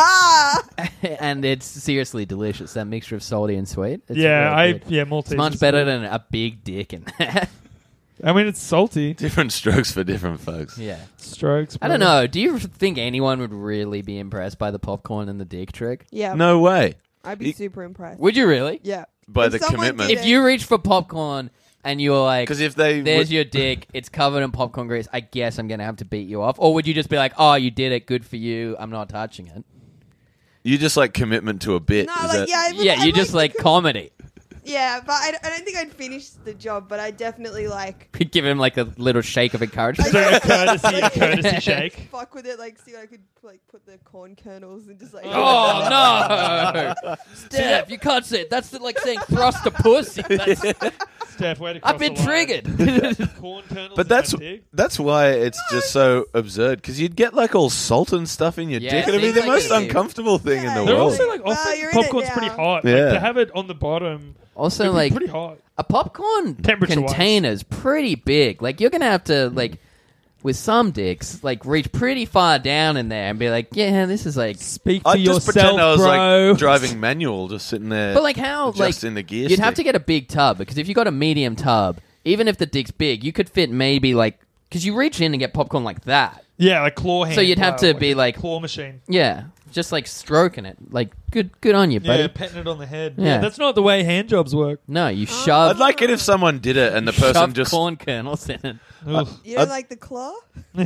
And it's seriously delicious. That mixture of salty and sweet. It's yeah, really I good. yeah, Maltese. It's much is better good. than a big dick in there. I mean, it's salty. Different strokes for different folks. Yeah. Strokes. I don't brother. know. Do you think anyone would really be impressed by the popcorn and the dick trick? Yeah. No way. I'd be You- super impressed. Would you really? Yeah. By If the someone commitment. did If it- you reach for popcorn and you're like, Because if they... there's would- your dick, it's covered in popcorn grease, I guess I'm going to have to beat you off. Or would you just be like, oh, you did it, good for you, I'm not touching it? You just like commitment to a bit. No, is like, that- yeah. I would- Yeah, I'd you just like the- comedy. Yeah, but I, I don't think I'd finish the job, but I definitely like. Give him like a little shake of encouragement. Do a courtesy, a Like, courtesy shake. Fuck with it, like see, I could like put the corn kernels and just like. Oh no, Steph! You can't say it. That's the, like saying thrust a pussy. That's, Steph, way to cross I've been the line. triggered. Corn kernels But in that's my dick? that's why it's just so absurd. Because you'd get like all salt and stuff in your Yeah, dick. It'd be seems the like most it'd be- uncomfortable thing Yeah, in the They're world. also like Well, often you're in it popcorn's now. pretty hot. Yeah. Like, to have it on the bottom, Also, it'd be like pretty hot. a popcorn Temperature-wise. container's pretty big. Like you're gonna have to like with some dicks like reach pretty far down in there and be like, yeah, this is like. Speak to I'd yourself, just pretend I was bro. like driving manual, just sitting there. But like how just like in the gear you'd have stick. to get a big tub because if you got a medium tub, even if the dick's big, you could fit maybe like because you reach in and get popcorn like that. Yeah, like claw hand. So you'd have wow, to be a like- claw machine. Yeah, just like stroking it. Like good, good on you, buddy. Yeah, petting it on the head. Yeah. Yeah. that's not the way hand jobs work. No, you Oh. shove. I'd like it if someone did it and the person shove just. corn kernels in it. Ugh. You don't I'd- like the claw?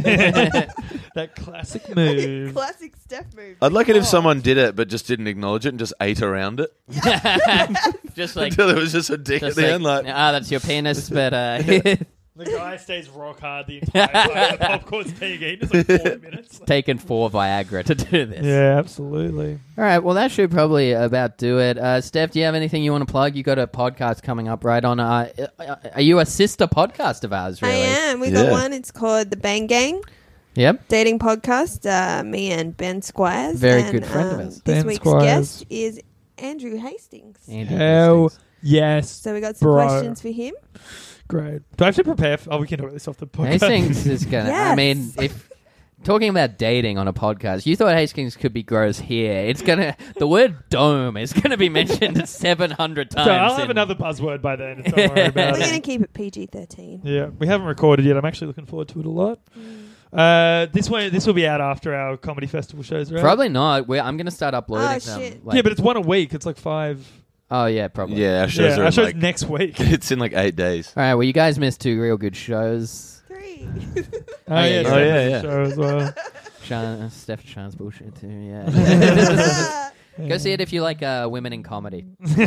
That classic move. Classic Steph move. I'd like it if Claw. someone did it but just didn't acknowledge it and just ate around it Just like, until there was just a dick just at the like, end. Like, ah, that's your penis, but uh, The guy stays rock hard the entire time. The popcorn's being eaten. It's like forty minutes. taken for Viagra to do this. Yeah, absolutely. All right, well, that should probably about do it. Uh, Steph, do you have anything you want to plug? You got a podcast coming up, right? On, uh, are you a sister podcast of ours? Really? I am. We Yeah. got one. It's called The Bang Gang Yep. Dating Podcast. Uh, me and Ben Squires. Very and, good friend of um, ours. This Ben week's Squires. guest is Andrew Hastings. Andy Hell Hastings. yes. So we got some Bro. questions for him. Great. Do I have to prepare? For, oh, we can do this off the podcast. Hastings is gonna. I Yes. mean, if talking about dating on a podcast, you thought Hastings could be gross here. It's gonna. The word dome is gonna be mentioned seven hundred times. So I'll have in- another buzzword by then. Don't worry about We're going it. to keep it P G thirteen. Yeah, we haven't recorded yet. I'm actually looking forward to it a lot. Uh, this one, this will be out after our comedy festival shows, right? Probably not. We're, I'm going to start uploading Oh, them. shit. like- yeah, but it's one a week. It's like five. oh yeah, probably. Yeah, our shows Yeah, are our in show's like, next week. it's in like eight days. All right. Well, you guys missed two real good shows. Three. Oh, yeah, yeah, yeah. Steph Oh, yeah, has a yeah. show as well. Sean, uh, Steph and Sean's bullshit too. Yeah. Go see it if you like uh, women in comedy.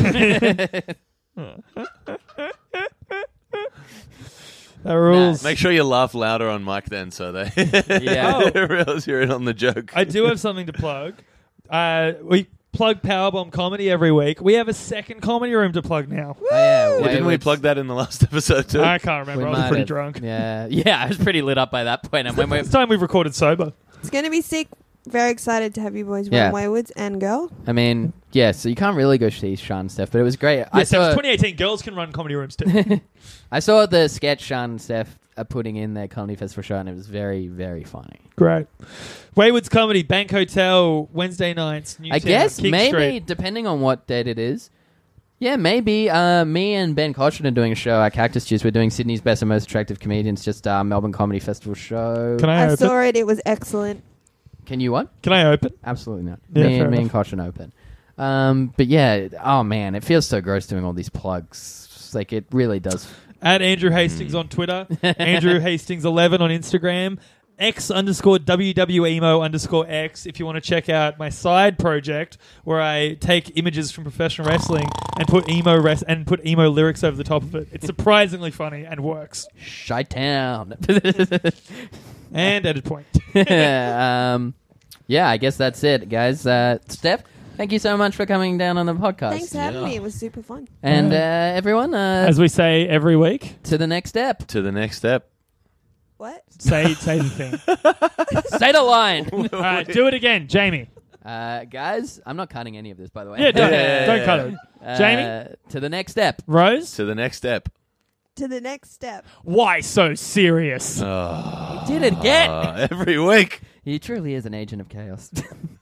That rules. Make sure you laugh louder on mic then, so they Yeah. Oh. realize you're in on the joke. I do have something to plug. Uh, we plug Powerbomb Comedy every week. We have a second comedy room to plug now. Oh, yeah. Well, didn't we Wayward's- plug that in the last episode too? I can't remember. we I was might pretty have- drunk. Yeah. Yeah. I was pretty lit up by that point. And when we It's time we've recorded sober. It's going to be sick. Very excited to have you boys Yeah. run Waywards and girl. I mean, yeah, so you can't really go see Sean and Steph, but it was great. I Yeah, so saw it's twenty eighteen. Girls can run comedy rooms too. I saw the sketch Sean and Steph are putting in their comedy festival show, and it was very, very funny. Great. Wayward's Comedy, Bank Hotel, Wednesday nights. Newtown, I guess King maybe, Street. depending on what date it is. Yeah, maybe. Uh, me and Ben Cochrane are doing a show at Cactus Juice. We're doing Sydney's Best and Most Attractive Comedians, just uh, Melbourne Comedy Festival show. Can I, I open? saw it. It was excellent. Can you what? Can I open? Absolutely not. Yeah, me, fair and, me and enough. Cochrane open. Um, but yeah, oh man, it feels so gross doing all these plugs. It's like it really does. At Andrew Hastings on Twitter, Andrew Hastings eleven on Instagram, X underscore W W emo underscore X if you want to check out my side project where I take images from professional wrestling and put emo res- and put emo lyrics over the top of it. It's surprisingly funny and works. Chi-town. And edit point. um, yeah, I guess that's it, guys. Uh, Steph, thank you so much for coming down on the podcast. Thanks for having Yeah. me. It was super fun. And uh, Yeah. everyone, uh, As we say every week, to the next step. To the next step. What? say say the thing. Say the line. All right, do it again, Jamie. uh, guys, I'm not cutting any of this, by the way. Yeah, don't, Yeah. don't cut it. Uh, Jamie? To the next step. Rose, To the next step. To the next step. why so serious? Oh, Did it again. every week. He truly is an agent of chaos.